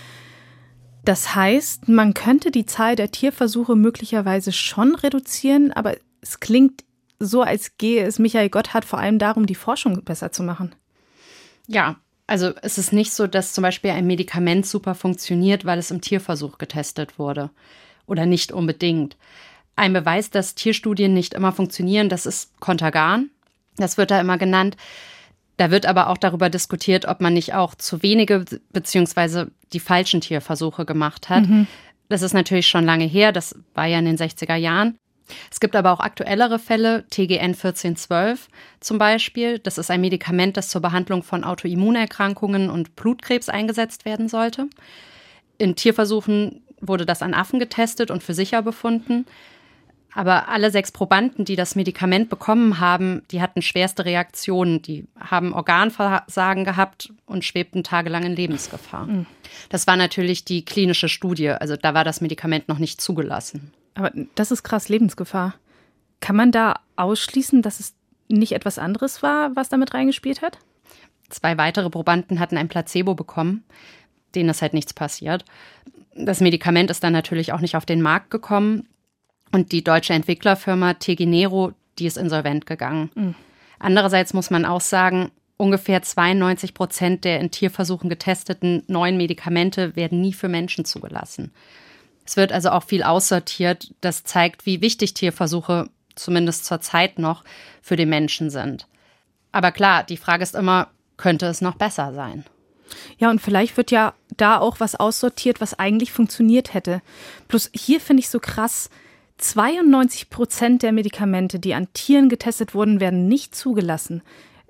Das heißt, man könnte die Zahl der Tierversuche möglicherweise schon reduzieren, aber es klingt so, als gehe es Michael Gotthard vor allem darum, die Forschung besser zu machen. Ja, also es ist nicht so, dass zum Beispiel ein Medikament super funktioniert, weil es im Tierversuch getestet wurde. Oder nicht unbedingt. Ein Beweis, dass Tierstudien nicht immer funktionieren, das ist Contergan. Das wird da immer genannt. Da wird aber auch darüber diskutiert, ob man nicht auch zu wenige bzw. die falschen Tierversuche gemacht hat. Mhm. Das ist natürlich schon lange her, das war ja in den sechziger Jahren. Es gibt aber auch aktuellere Fälle, T G N vierzehn zwölf zum Beispiel. Das ist ein Medikament, das zur Behandlung von Autoimmunerkrankungen und Blutkrebs eingesetzt werden sollte. In Tierversuchen wurde das an Affen getestet und für sicher befunden. Aber alle sechs Probanden, die das Medikament bekommen haben, die hatten schwerste Reaktionen. Die haben Organversagen gehabt und schwebten tagelang in Lebensgefahr. Mhm. Das war natürlich die klinische Studie. Also da war das Medikament noch nicht zugelassen. Aber das ist krass, Lebensgefahr. Kann man da ausschließen, dass es nicht etwas anderes war, was damit reingespielt hat? Zwei weitere Probanden hatten ein Placebo bekommen. Denen ist halt nichts passiert. Das Medikament ist dann natürlich auch nicht auf den Markt gekommen. Und die deutsche Entwicklerfirma Tegenero, die ist insolvent gegangen. Mhm. Andererseits muss man auch sagen, ungefähr zweiundneunzig Prozent der in Tierversuchen getesteten neuen Medikamente werden nie für Menschen zugelassen. Es wird also auch viel aussortiert. Das zeigt, wie wichtig Tierversuche, zumindest zur Zeit noch, für den Menschen sind. Aber klar, die Frage ist immer, könnte es noch besser sein? Ja, und vielleicht wird ja da auch was aussortiert, was eigentlich funktioniert hätte. Bloß hier finde ich so krass, zweiundneunzig Prozent der Medikamente, die an Tieren getestet wurden, werden nicht zugelassen.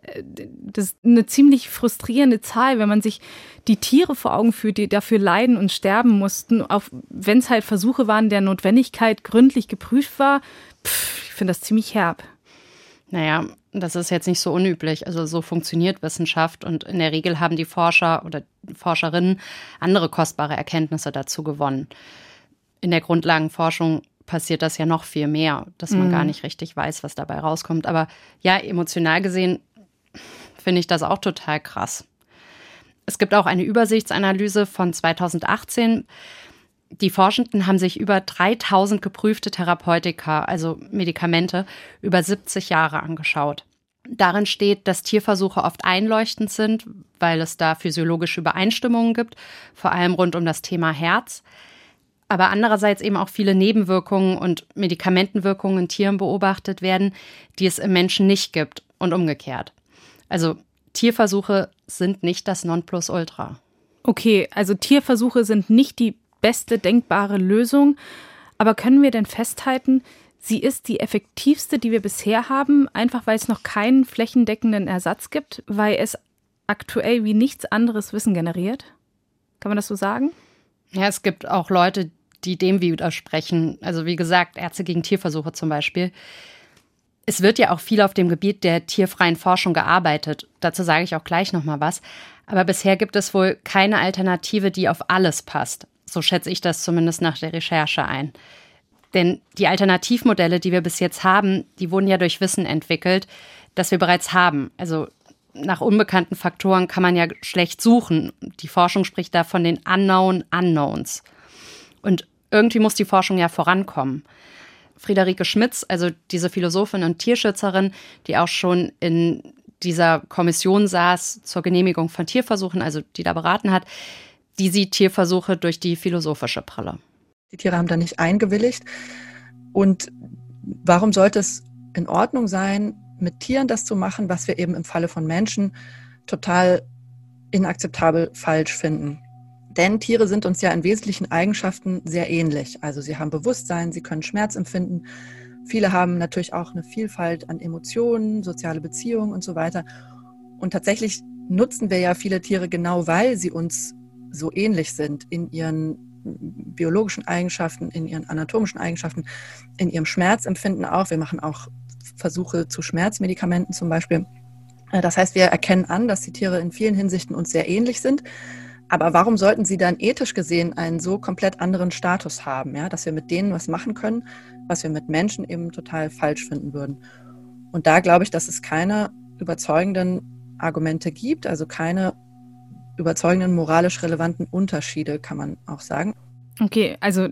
Das ist eine ziemlich frustrierende Zahl, wenn man sich die Tiere vor Augen führt, die dafür leiden und sterben mussten, auch wenn es halt Versuche waren, der Notwendigkeit gründlich geprüft war. Pff, ich finde das ziemlich herb. Naja, das ist jetzt nicht so unüblich. Also so funktioniert Wissenschaft und in der Regel haben die Forscher oder Forscherinnen andere kostbare Erkenntnisse dazu gewonnen. In der Grundlagenforschung passiert das ja noch viel mehr, dass man mhm. gar nicht richtig weiß, was dabei rauskommt. Aber ja, emotional gesehen finde ich das auch total krass. Es gibt auch eine Übersichtsanalyse von zweitausendachtzehn. Die Forschenden haben sich über dreitausend geprüfte Therapeutika, also Medikamente, über siebzig Jahre angeschaut. Darin steht, dass Tierversuche oft einleuchtend sind, weil es da physiologische Übereinstimmungen gibt, vor allem rund um das Thema Herz. Aber andererseits eben auch viele Nebenwirkungen und Medikamentenwirkungen in Tieren beobachtet werden, die es im Menschen nicht gibt und umgekehrt. Also Tierversuche sind nicht das Nonplusultra. Okay, also Tierversuche sind nicht die beste denkbare Lösung. Aber können wir denn festhalten, sie ist die effektivste, die wir bisher haben, einfach weil es noch keinen flächendeckenden Ersatz gibt, weil es aktuell wie nichts anderes Wissen generiert? Kann man das so sagen? Ja, es gibt auch Leute, die dem widersprechen. Also wie gesagt, Ärzte gegen Tierversuche zum Beispiel. Es wird ja auch viel auf dem Gebiet der tierfreien Forschung gearbeitet. Dazu sage ich auch gleich noch mal was. Aber bisher gibt es wohl keine Alternative, die auf alles passt. So schätze ich das zumindest nach der Recherche ein. Denn die Alternativmodelle, die wir bis jetzt haben, die wurden ja durch Wissen entwickelt, das wir bereits haben. Also nach unbekannten Faktoren kann man ja schlecht suchen. Die Forschung spricht da von den Unknown Unknowns. Und irgendwie muss die Forschung ja vorankommen. Friederike Schmitz, also diese Philosophin und Tierschützerin, die auch schon in dieser Kommission saß zur Genehmigung von Tierversuchen, also die da beraten hat, die sieht Tierversuche durch die philosophische Brille. Die Tiere haben da nicht eingewilligt. Und warum sollte es in Ordnung sein, mit Tieren das zu machen, was wir eben im Falle von Menschen total inakzeptabel falsch finden? Denn Tiere sind uns ja in wesentlichen Eigenschaften sehr ähnlich. Also sie haben Bewusstsein, sie können Schmerz empfinden. Viele haben natürlich auch eine Vielfalt an Emotionen, soziale Beziehungen und so weiter. Und tatsächlich nutzen wir ja viele Tiere genau, weil sie uns so ähnlich sind in ihren biologischen Eigenschaften, in ihren anatomischen Eigenschaften, in ihrem Schmerzempfinden auch. Wir machen auch Versuche zu Schmerzmedikamenten zum Beispiel. Das heißt, wir erkennen an, dass die Tiere in vielen Hinsichten uns sehr ähnlich sind. Aber warum sollten sie dann ethisch gesehen einen so komplett anderen Status haben, ja? Dass wir mit denen was machen können, was wir mit Menschen eben total falsch finden würden? Und da glaube ich, dass es keine überzeugenden Argumente gibt, also keine überzeugenden moralisch relevanten Unterschiede, kann man auch sagen. Okay, also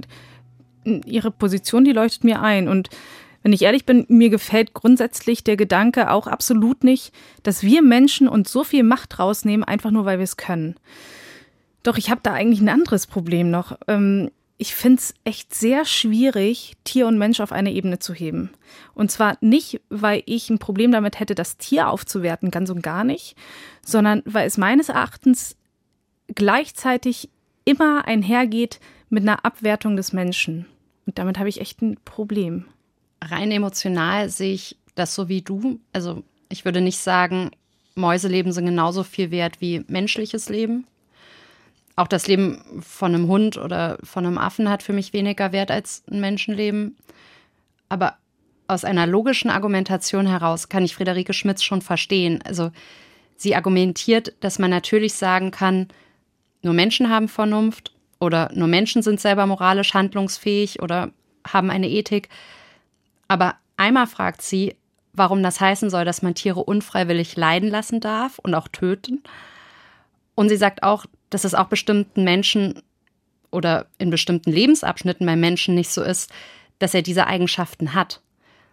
Ihre Position, die leuchtet mir ein. Und wenn ich ehrlich bin, mir gefällt grundsätzlich der Gedanke auch absolut nicht, dass wir Menschen uns so viel Macht rausnehmen, einfach nur, weil wir es können. Doch ich habe da eigentlich ein anderes Problem noch. Ich finde es echt sehr schwierig, Tier und Mensch auf eine Ebene zu heben. Und zwar nicht, weil ich ein Problem damit hätte, das Tier aufzuwerten, ganz und gar nicht, sondern weil es meines Erachtens gleichzeitig immer einhergeht mit einer Abwertung des Menschen. Und damit habe ich echt ein Problem. Rein emotional sehe ich das so wie du. Also ich würde nicht sagen, Mäuseleben sind genauso viel wert wie menschliches Leben. Auch das Leben von einem Hund oder von einem Affen hat für mich weniger Wert als ein Menschenleben. Aber aus einer logischen Argumentation heraus kann ich Friederike Schmitz schon verstehen. Also sie argumentiert, dass man natürlich sagen kann, nur Menschen haben Vernunft oder nur Menschen sind selber moralisch handlungsfähig oder haben eine Ethik. Aber einmal fragt sie, warum das heißen soll, dass man Tiere unfreiwillig leiden lassen darf und auch töten. Und sie sagt auch, dass es auch bestimmten Menschen oder in bestimmten Lebensabschnitten beim Menschen nicht so ist, dass er diese Eigenschaften hat.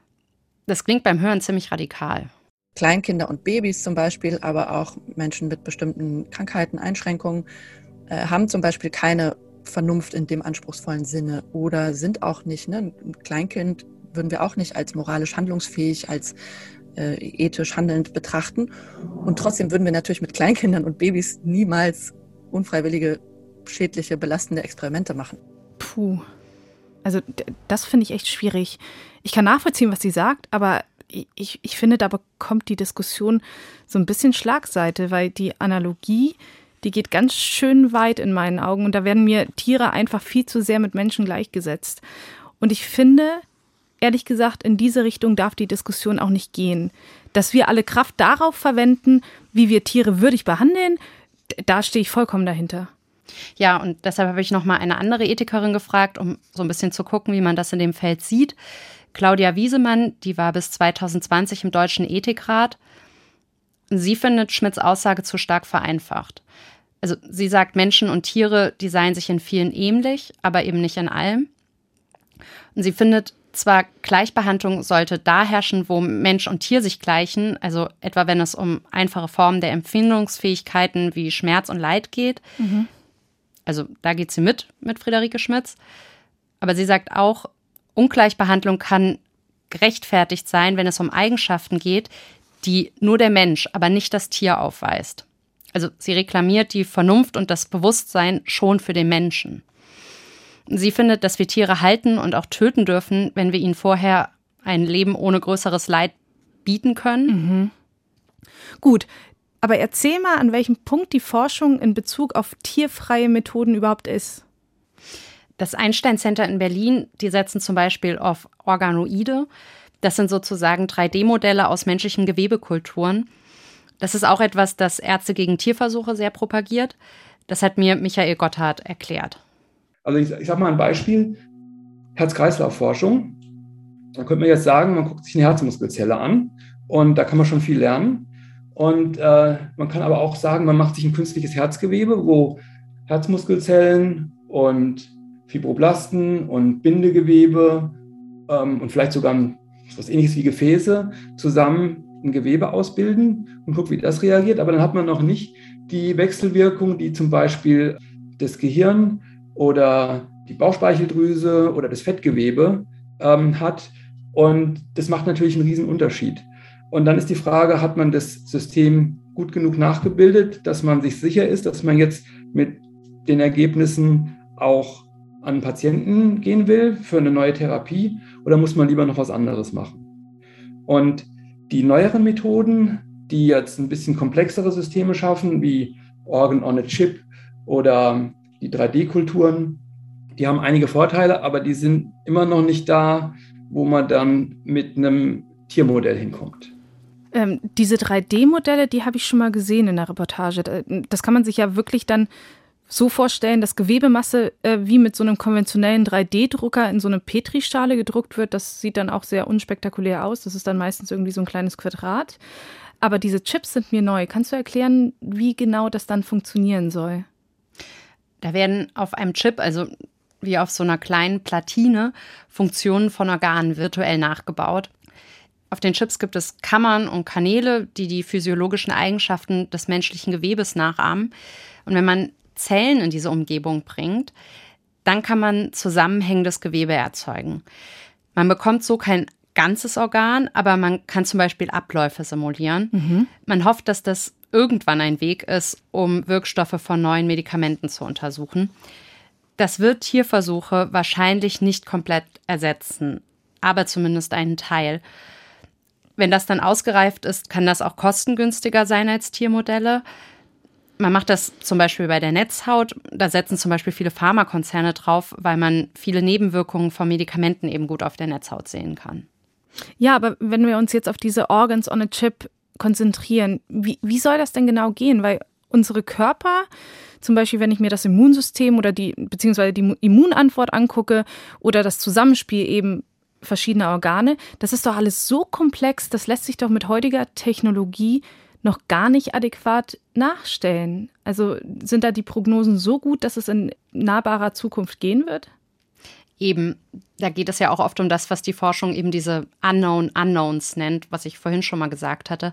Das klingt beim Hören ziemlich radikal. Kleinkinder und Babys zum Beispiel, aber auch Menschen mit bestimmten Krankheiten, Einschränkungen, äh, haben zum Beispiel keine Vernunft in dem anspruchsvollen Sinne oder sind auch nicht, ne? Ein Kleinkind würden wir auch nicht als moralisch handlungsfähig, als äh, ethisch handelnd betrachten. Und trotzdem würden wir natürlich mit Kleinkindern und Babys niemals unfreiwillige, schädliche, belastende Experimente machen. Puh, also d- das finde ich echt schwierig. Ich kann nachvollziehen, was sie sagt, aber ich, ich finde, da bekommt die Diskussion so ein bisschen Schlagseite, weil die Analogie, die geht ganz schön weit in meinen Augen und da werden mir Tiere einfach viel zu sehr mit Menschen gleichgesetzt. Und ich finde, ehrlich gesagt, in diese Richtung darf die Diskussion auch nicht gehen. Dass wir alle Kraft darauf verwenden, wie wir Tiere würdig behandeln, da stehe ich vollkommen dahinter. Ja, und deshalb habe ich noch mal eine andere Ethikerin gefragt, um so ein bisschen zu gucken, wie man das in dem Feld sieht. Claudia Wiesemann, die war bis zwanzig zwanzig im Deutschen Ethikrat. Sie findet Schmitz' Aussage zu stark vereinfacht. Also sie sagt, Menschen und Tiere, die seien sich in vielen ähnlich, aber eben nicht in allem. Und sie findet zwar, Gleichbehandlung sollte da herrschen, wo Mensch und Tier sich gleichen, also etwa wenn es um einfache Formen der Empfindungsfähigkeiten wie Schmerz und Leid geht. Mhm. Also da geht sie mit, mit Friederike Schmitz. Aber sie sagt auch, Ungleichbehandlung kann gerechtfertigt sein, wenn es um Eigenschaften geht, die nur der Mensch, aber nicht das Tier aufweist. Also sie reklamiert die Vernunft und das Bewusstsein schon für den Menschen. Sie findet, dass wir Tiere halten und auch töten dürfen, wenn wir ihnen vorher ein Leben ohne größeres Leid bieten können. Mhm. Gut, aber erzähl mal, an welchem Punkt die Forschung in Bezug auf tierfreie Methoden überhaupt ist. Das Einstein Center in Berlin, die setzen zum Beispiel auf Organoide. Das sind sozusagen drei D Modelle aus menschlichen Gewebekulturen. Das ist auch etwas, das Ärzte gegen Tierversuche sehr propagiert. Das hat mir Michael Gotthard erklärt. Also ich, ich sage mal ein Beispiel, Herz-Kreislauf-Forschung. Da könnte man jetzt sagen, man guckt sich eine Herzmuskelzelle an und da kann man schon viel lernen. Und äh, man kann aber auch sagen, man macht sich ein künstliches Herzgewebe, wo Herzmuskelzellen und Fibroblasten und Bindegewebe ähm, und vielleicht sogar ein, was Ähnliches wie Gefäße zusammen ein Gewebe ausbilden und guckt, wie das reagiert. Aber dann hat man noch nicht die Wechselwirkung, die zum Beispiel das Gehirn oder die Bauchspeicheldrüse oder das Fettgewebe ähm, hat. Und das macht natürlich einen riesen Unterschied. Und dann ist die Frage, hat man das System gut genug nachgebildet, dass man sich sicher ist, dass man jetzt mit den Ergebnissen auch an Patienten gehen will für eine neue Therapie, oder muss man lieber noch was anderes machen? Und die neueren Methoden, die jetzt ein bisschen komplexere Systeme schaffen, wie Organ on a Chip oder die drei D-Kulturen, die haben einige Vorteile, aber die sind immer noch nicht da, wo man dann mit einem Tiermodell hinkommt. Ähm, diese drei D-Modelle, die habe ich schon mal gesehen in der Reportage. Das kann man sich ja wirklich dann so vorstellen, dass Gewebemasse äh, wie mit so einem konventionellen drei D-Drucker in so eine Petrischale gedruckt wird. Das sieht dann auch sehr unspektakulär aus. Das ist dann meistens irgendwie so ein kleines Quadrat. Aber diese Chips sind mir neu. Kannst du erklären, wie genau das dann funktionieren soll? Da werden auf einem Chip, also wie auf so einer kleinen Platine, Funktionen von Organen virtuell nachgebaut. Auf den Chips gibt es Kammern und Kanäle, die die physiologischen Eigenschaften des menschlichen Gewebes nachahmen. Und wenn man Zellen in diese Umgebung bringt, dann kann man zusammenhängendes Gewebe erzeugen. Man bekommt so kein ganzes Organ, aber man kann zum Beispiel Abläufe simulieren. Mhm. Man hofft, dass das irgendwann ein Weg ist, um Wirkstoffe von neuen Medikamenten zu untersuchen. Das wird Tierversuche wahrscheinlich nicht komplett ersetzen, aber zumindest einen Teil. Wenn das dann ausgereift ist, kann das auch kostengünstiger sein als Tiermodelle. Man macht das zum Beispiel bei der Netzhaut. Da setzen zum Beispiel viele Pharmakonzerne drauf, weil man viele Nebenwirkungen von Medikamenten eben gut auf der Netzhaut sehen kann. Ja, aber wenn wir uns jetzt auf diese Organs on a Chip konzentrieren, wie, wie soll das denn genau gehen? Weil unsere Körper, zum Beispiel wenn ich mir das Immunsystem oder die, beziehungsweise die Immunantwort angucke oder das Zusammenspiel eben verschiedener Organe, das ist doch alles so komplex, das lässt sich doch mit heutiger Technologie noch gar nicht adäquat nachstellen. Also sind da die Prognosen so gut, dass es in nahbarer Zukunft gehen wird? Eben, da geht es ja auch oft um das, was die Forschung eben diese Unknown Unknowns nennt, was ich vorhin schon mal gesagt hatte.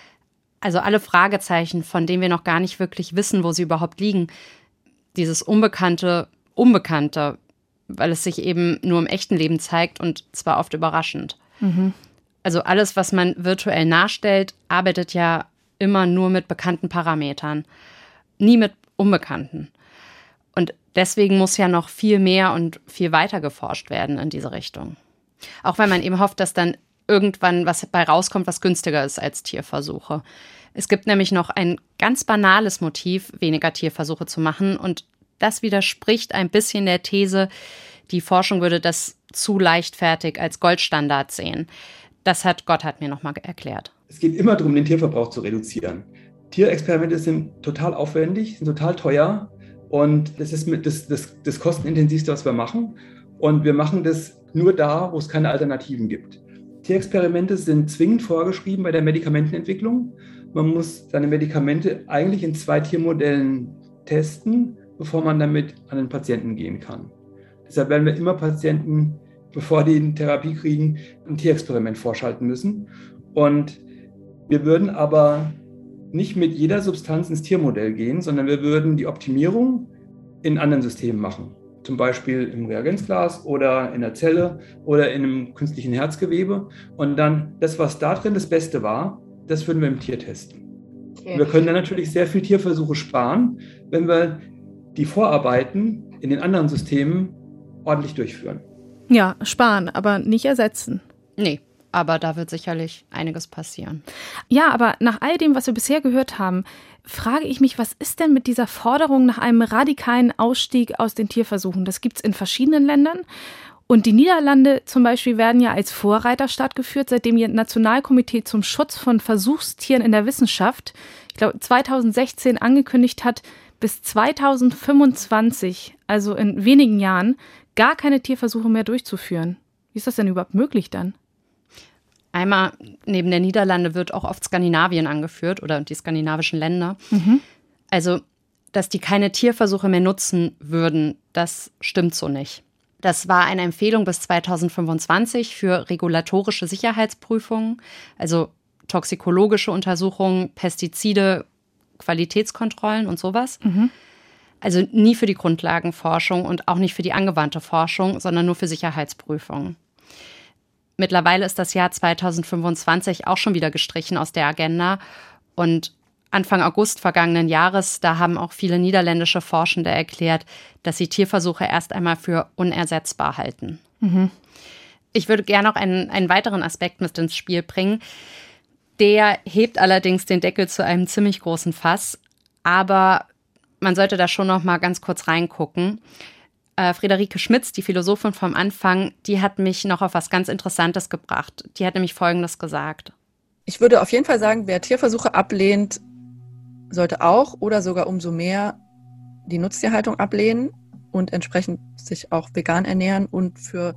Also alle Fragezeichen, von denen wir noch gar nicht wirklich wissen, wo sie überhaupt liegen. Dieses unbekannte Unbekannte, weil es sich eben nur im echten Leben zeigt und zwar oft überraschend. Mhm. Also alles, was man virtuell nachstellt, arbeitet ja immer nur mit bekannten Parametern, nie mit unbekannten. Und deswegen muss ja noch viel mehr und viel weiter geforscht werden in diese Richtung. Auch weil man eben hofft, dass dann irgendwann was bei rauskommt, was günstiger ist als Tierversuche. Es gibt nämlich noch ein ganz banales Motiv, weniger Tierversuche zu machen. Und das widerspricht ein bisschen der These, die Forschung würde das zu leichtfertig als Goldstandard sehen. Das hat Gotthard mir nochmal erklärt. Es geht immer darum, den Tierverbrauch zu reduzieren. Tierexperimente sind total aufwendig, sind total teuer und das ist mit das, das, das kostenintensivste, was wir machen. Und wir machen das nur da, wo es keine Alternativen gibt. Tierexperimente sind zwingend vorgeschrieben bei der Medikamentenentwicklung. Man muss seine Medikamente eigentlich in zwei Tiermodellen testen, bevor man damit an den Patienten gehen kann. Deshalb werden wir immer Patienten, bevor die eine Therapie kriegen, ein Tierexperiment vorschalten müssen. Und wir würden aber nicht mit jeder Substanz ins Tiermodell gehen, sondern wir würden die Optimierung in anderen Systemen machen. Zum Beispiel im Reagenzglas oder in der Zelle oder in einem künstlichen Herzgewebe. Und dann das, was da drin das Beste war, das würden wir im Tier testen. Okay. Wir können dann natürlich sehr viel Tierversuche sparen, wenn wir die Vorarbeiten in den anderen Systemen ordentlich durchführen. Ja, sparen, aber nicht ersetzen. Nee, aber da wird sicherlich einiges passieren. Ja, aber nach all dem, was wir bisher gehört haben, frage ich mich, was ist denn mit dieser Forderung nach einem radikalen Ausstieg aus den Tierversuchen? Das gibt es in verschiedenen Ländern. Und die Niederlande zum Beispiel werden ja als Vorreiterstaat geführt, seitdem ihr Nationalkomitee zum Schutz von Versuchstieren in der Wissenschaft, ich glaube zweitausendsechzehn angekündigt hat, bis zweitausendfünfundzwanzig, also in wenigen Jahren, gar keine Tierversuche mehr durchzuführen. Wie ist das denn überhaupt möglich dann? Einmal neben der Niederlande wird auch oft Skandinavien angeführt oder die skandinavischen Länder. Mhm. Also, dass die keine Tierversuche mehr nutzen würden, das stimmt so nicht. Das war eine Empfehlung bis zweitausendfünfundzwanzig für regulatorische Sicherheitsprüfungen, also toxikologische Untersuchungen, Pestizide, Qualitätskontrollen und sowas. Mhm. Also nie für die Grundlagenforschung und auch nicht für die angewandte Forschung, sondern nur für Sicherheitsprüfungen. Mittlerweile ist das Jahr zweitausendfünfundzwanzig auch schon wieder gestrichen aus der Agenda. Und Anfang August vergangenen Jahres, da haben auch viele niederländische Forschende erklärt, dass sie Tierversuche erst einmal für unersetzbar halten. Mhm. Ich würde gerne noch einen, einen weiteren Aspekt mit ins Spiel bringen. Der hebt allerdings den Deckel zu einem ziemlich großen Fass. Aber man sollte da schon noch mal ganz kurz reingucken. Äh, Friederike Schmitz, die Philosophin vom Anfang, die hat mich noch auf was ganz Interessantes gebracht. Die hat nämlich Folgendes gesagt. Ich würde auf jeden Fall sagen, wer Tierversuche ablehnt, sollte auch oder sogar umso mehr die Nutztierhaltung ablehnen und entsprechend sich auch vegan ernähren und für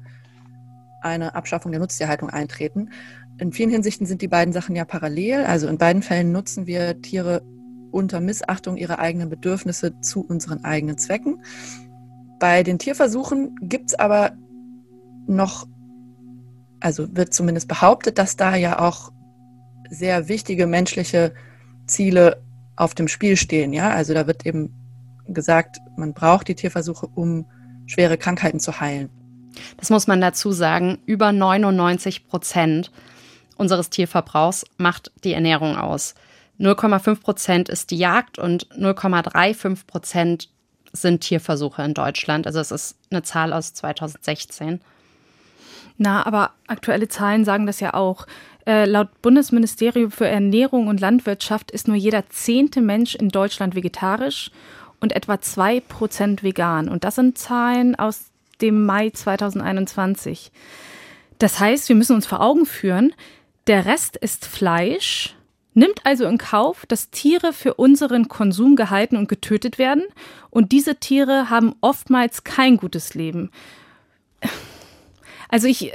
eine Abschaffung der Nutztierhaltung eintreten. In vielen Hinsichten sind die beiden Sachen ja parallel. Also in beiden Fällen nutzen wir Tiere unter Missachtung ihrer eigenen Bedürfnisse zu unseren eigenen Zwecken. Bei den Tierversuchen gibt es aber noch, also wird zumindest behauptet, dass da ja auch sehr wichtige menschliche Ziele auf dem Spiel stehen. Ja? Also da wird eben gesagt, man braucht die Tierversuche, um schwere Krankheiten zu heilen. Das muss man dazu sagen, über neunundneunzig Prozent unseres Tierverbrauchs macht die Ernährung aus. null Komma fünf Prozent ist die Jagd und null Komma fünfunddreißig Prozent sind Tierversuche in Deutschland. Also es ist eine Zahl aus zweitausendsechzehn. Na, aber aktuelle Zahlen sagen das ja auch. Äh, laut Bundesministerium für Ernährung und Landwirtschaft ist nur jeder zehnte Mensch in Deutschland vegetarisch und etwa zwei Prozent vegan. Und das sind Zahlen aus dem Mai zweitausendeinundzwanzig. Das heißt, wir müssen uns vor Augen führen, der Rest ist Fleisch, nimmt also in Kauf, dass Tiere für unseren Konsum gehalten und getötet werden. Und diese Tiere haben oftmals kein gutes Leben. Also ich,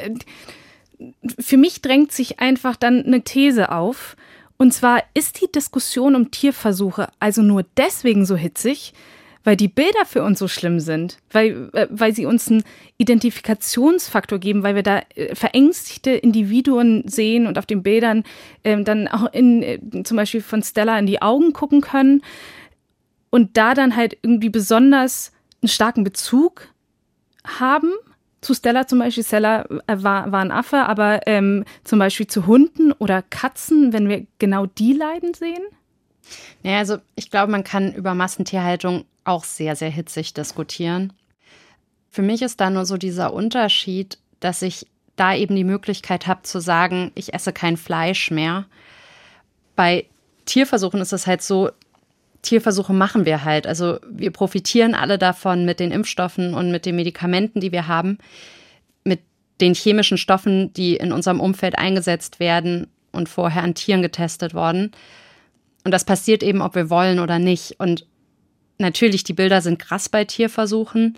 für mich drängt sich einfach dann eine These auf. Und zwar ist die Diskussion um Tierversuche also nur deswegen so hitzig, weil die Bilder für uns so schlimm sind, weil, weil sie uns einen Identifikationsfaktor geben, weil wir da verängstigte Individuen sehen und auf den Bildern ähm, dann auch in, äh, zum Beispiel von Stella in die Augen gucken können und da dann halt irgendwie besonders einen starken Bezug haben. Zu Stella zum Beispiel, Stella war, war ein Affe, aber ähm, zum Beispiel zu Hunden oder Katzen, wenn wir genau die leiden sehen? Ja, also ich glaube, man kann über Massentierhaltung auch sehr, sehr hitzig diskutieren. Für mich ist da nur so dieser Unterschied, dass ich da eben die Möglichkeit habe zu sagen, ich esse kein Fleisch mehr. Bei Tierversuchen ist es halt so, Tierversuche machen wir halt. Also wir profitieren alle davon mit den Impfstoffen und mit den Medikamenten, die wir haben, mit den chemischen Stoffen, die in unserem Umfeld eingesetzt werden und vorher an Tieren getestet worden. Und das passiert eben, ob wir wollen oder nicht. Und natürlich, die Bilder sind krass bei Tierversuchen,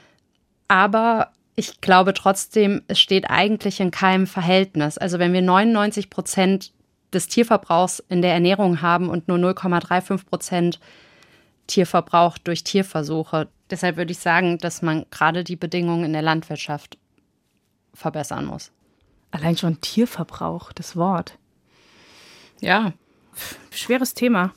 aber ich glaube trotzdem, es steht eigentlich in keinem Verhältnis. Also wenn wir neunundneunzig Prozent des Tierverbrauchs in der Ernährung haben und nur null Komma fünfunddreißig Prozent Tierverbrauch durch Tierversuche, deshalb würde ich sagen, dass man gerade die Bedingungen in der Landwirtschaft verbessern muss. Allein schon Tierverbrauch, das Wort. Ja. Schweres Thema.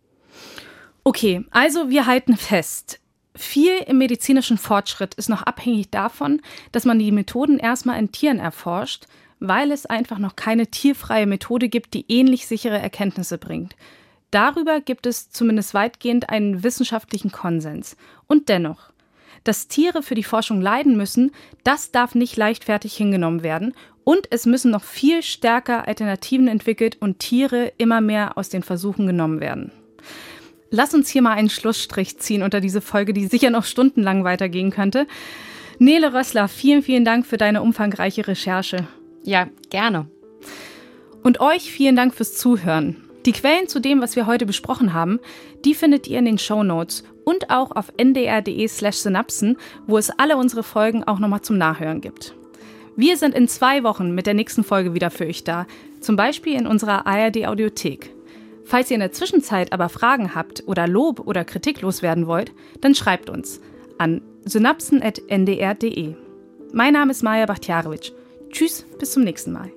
Okay, also wir halten fest, viel im medizinischen Fortschritt ist noch abhängig davon, dass man die Methoden erstmal in Tieren erforscht, weil es einfach noch keine tierfreie Methode gibt, die ähnlich sichere Erkenntnisse bringt. Darüber gibt es zumindest weitgehend einen wissenschaftlichen Konsens. Und dennoch, dass Tiere für die Forschung leiden müssen, das darf nicht leichtfertig hingenommen werden. Und es müssen noch viel stärker Alternativen entwickelt und Tiere immer mehr aus den Versuchen genommen werden. Lass uns hier mal einen Schlussstrich ziehen unter diese Folge, die sicher noch stundenlang weitergehen könnte. Nele Rössler, vielen, vielen Dank für deine umfangreiche Recherche. Ja, gerne. Und euch vielen Dank fürs Zuhören. Die Quellen zu dem, was wir heute besprochen haben, die findet ihr in den Shownotes und auch auf ndr.de slash synapsen, wo es alle unsere Folgen auch nochmal zum Nachhören gibt. Wir sind in zwei Wochen mit der nächsten Folge wieder für euch da, zum Beispiel in unserer A R D-Audiothek. Falls ihr in der Zwischenzeit aber Fragen habt oder Lob oder Kritik loswerden wollt, dann schreibt uns an synapsen at n d r punkt d e. Mein Name ist Maja Bachtjarewitsch. Tschüss, bis zum nächsten Mal.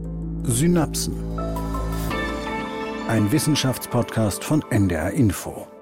Synapsen. Ein Wissenschaftspodcast von N D R Info.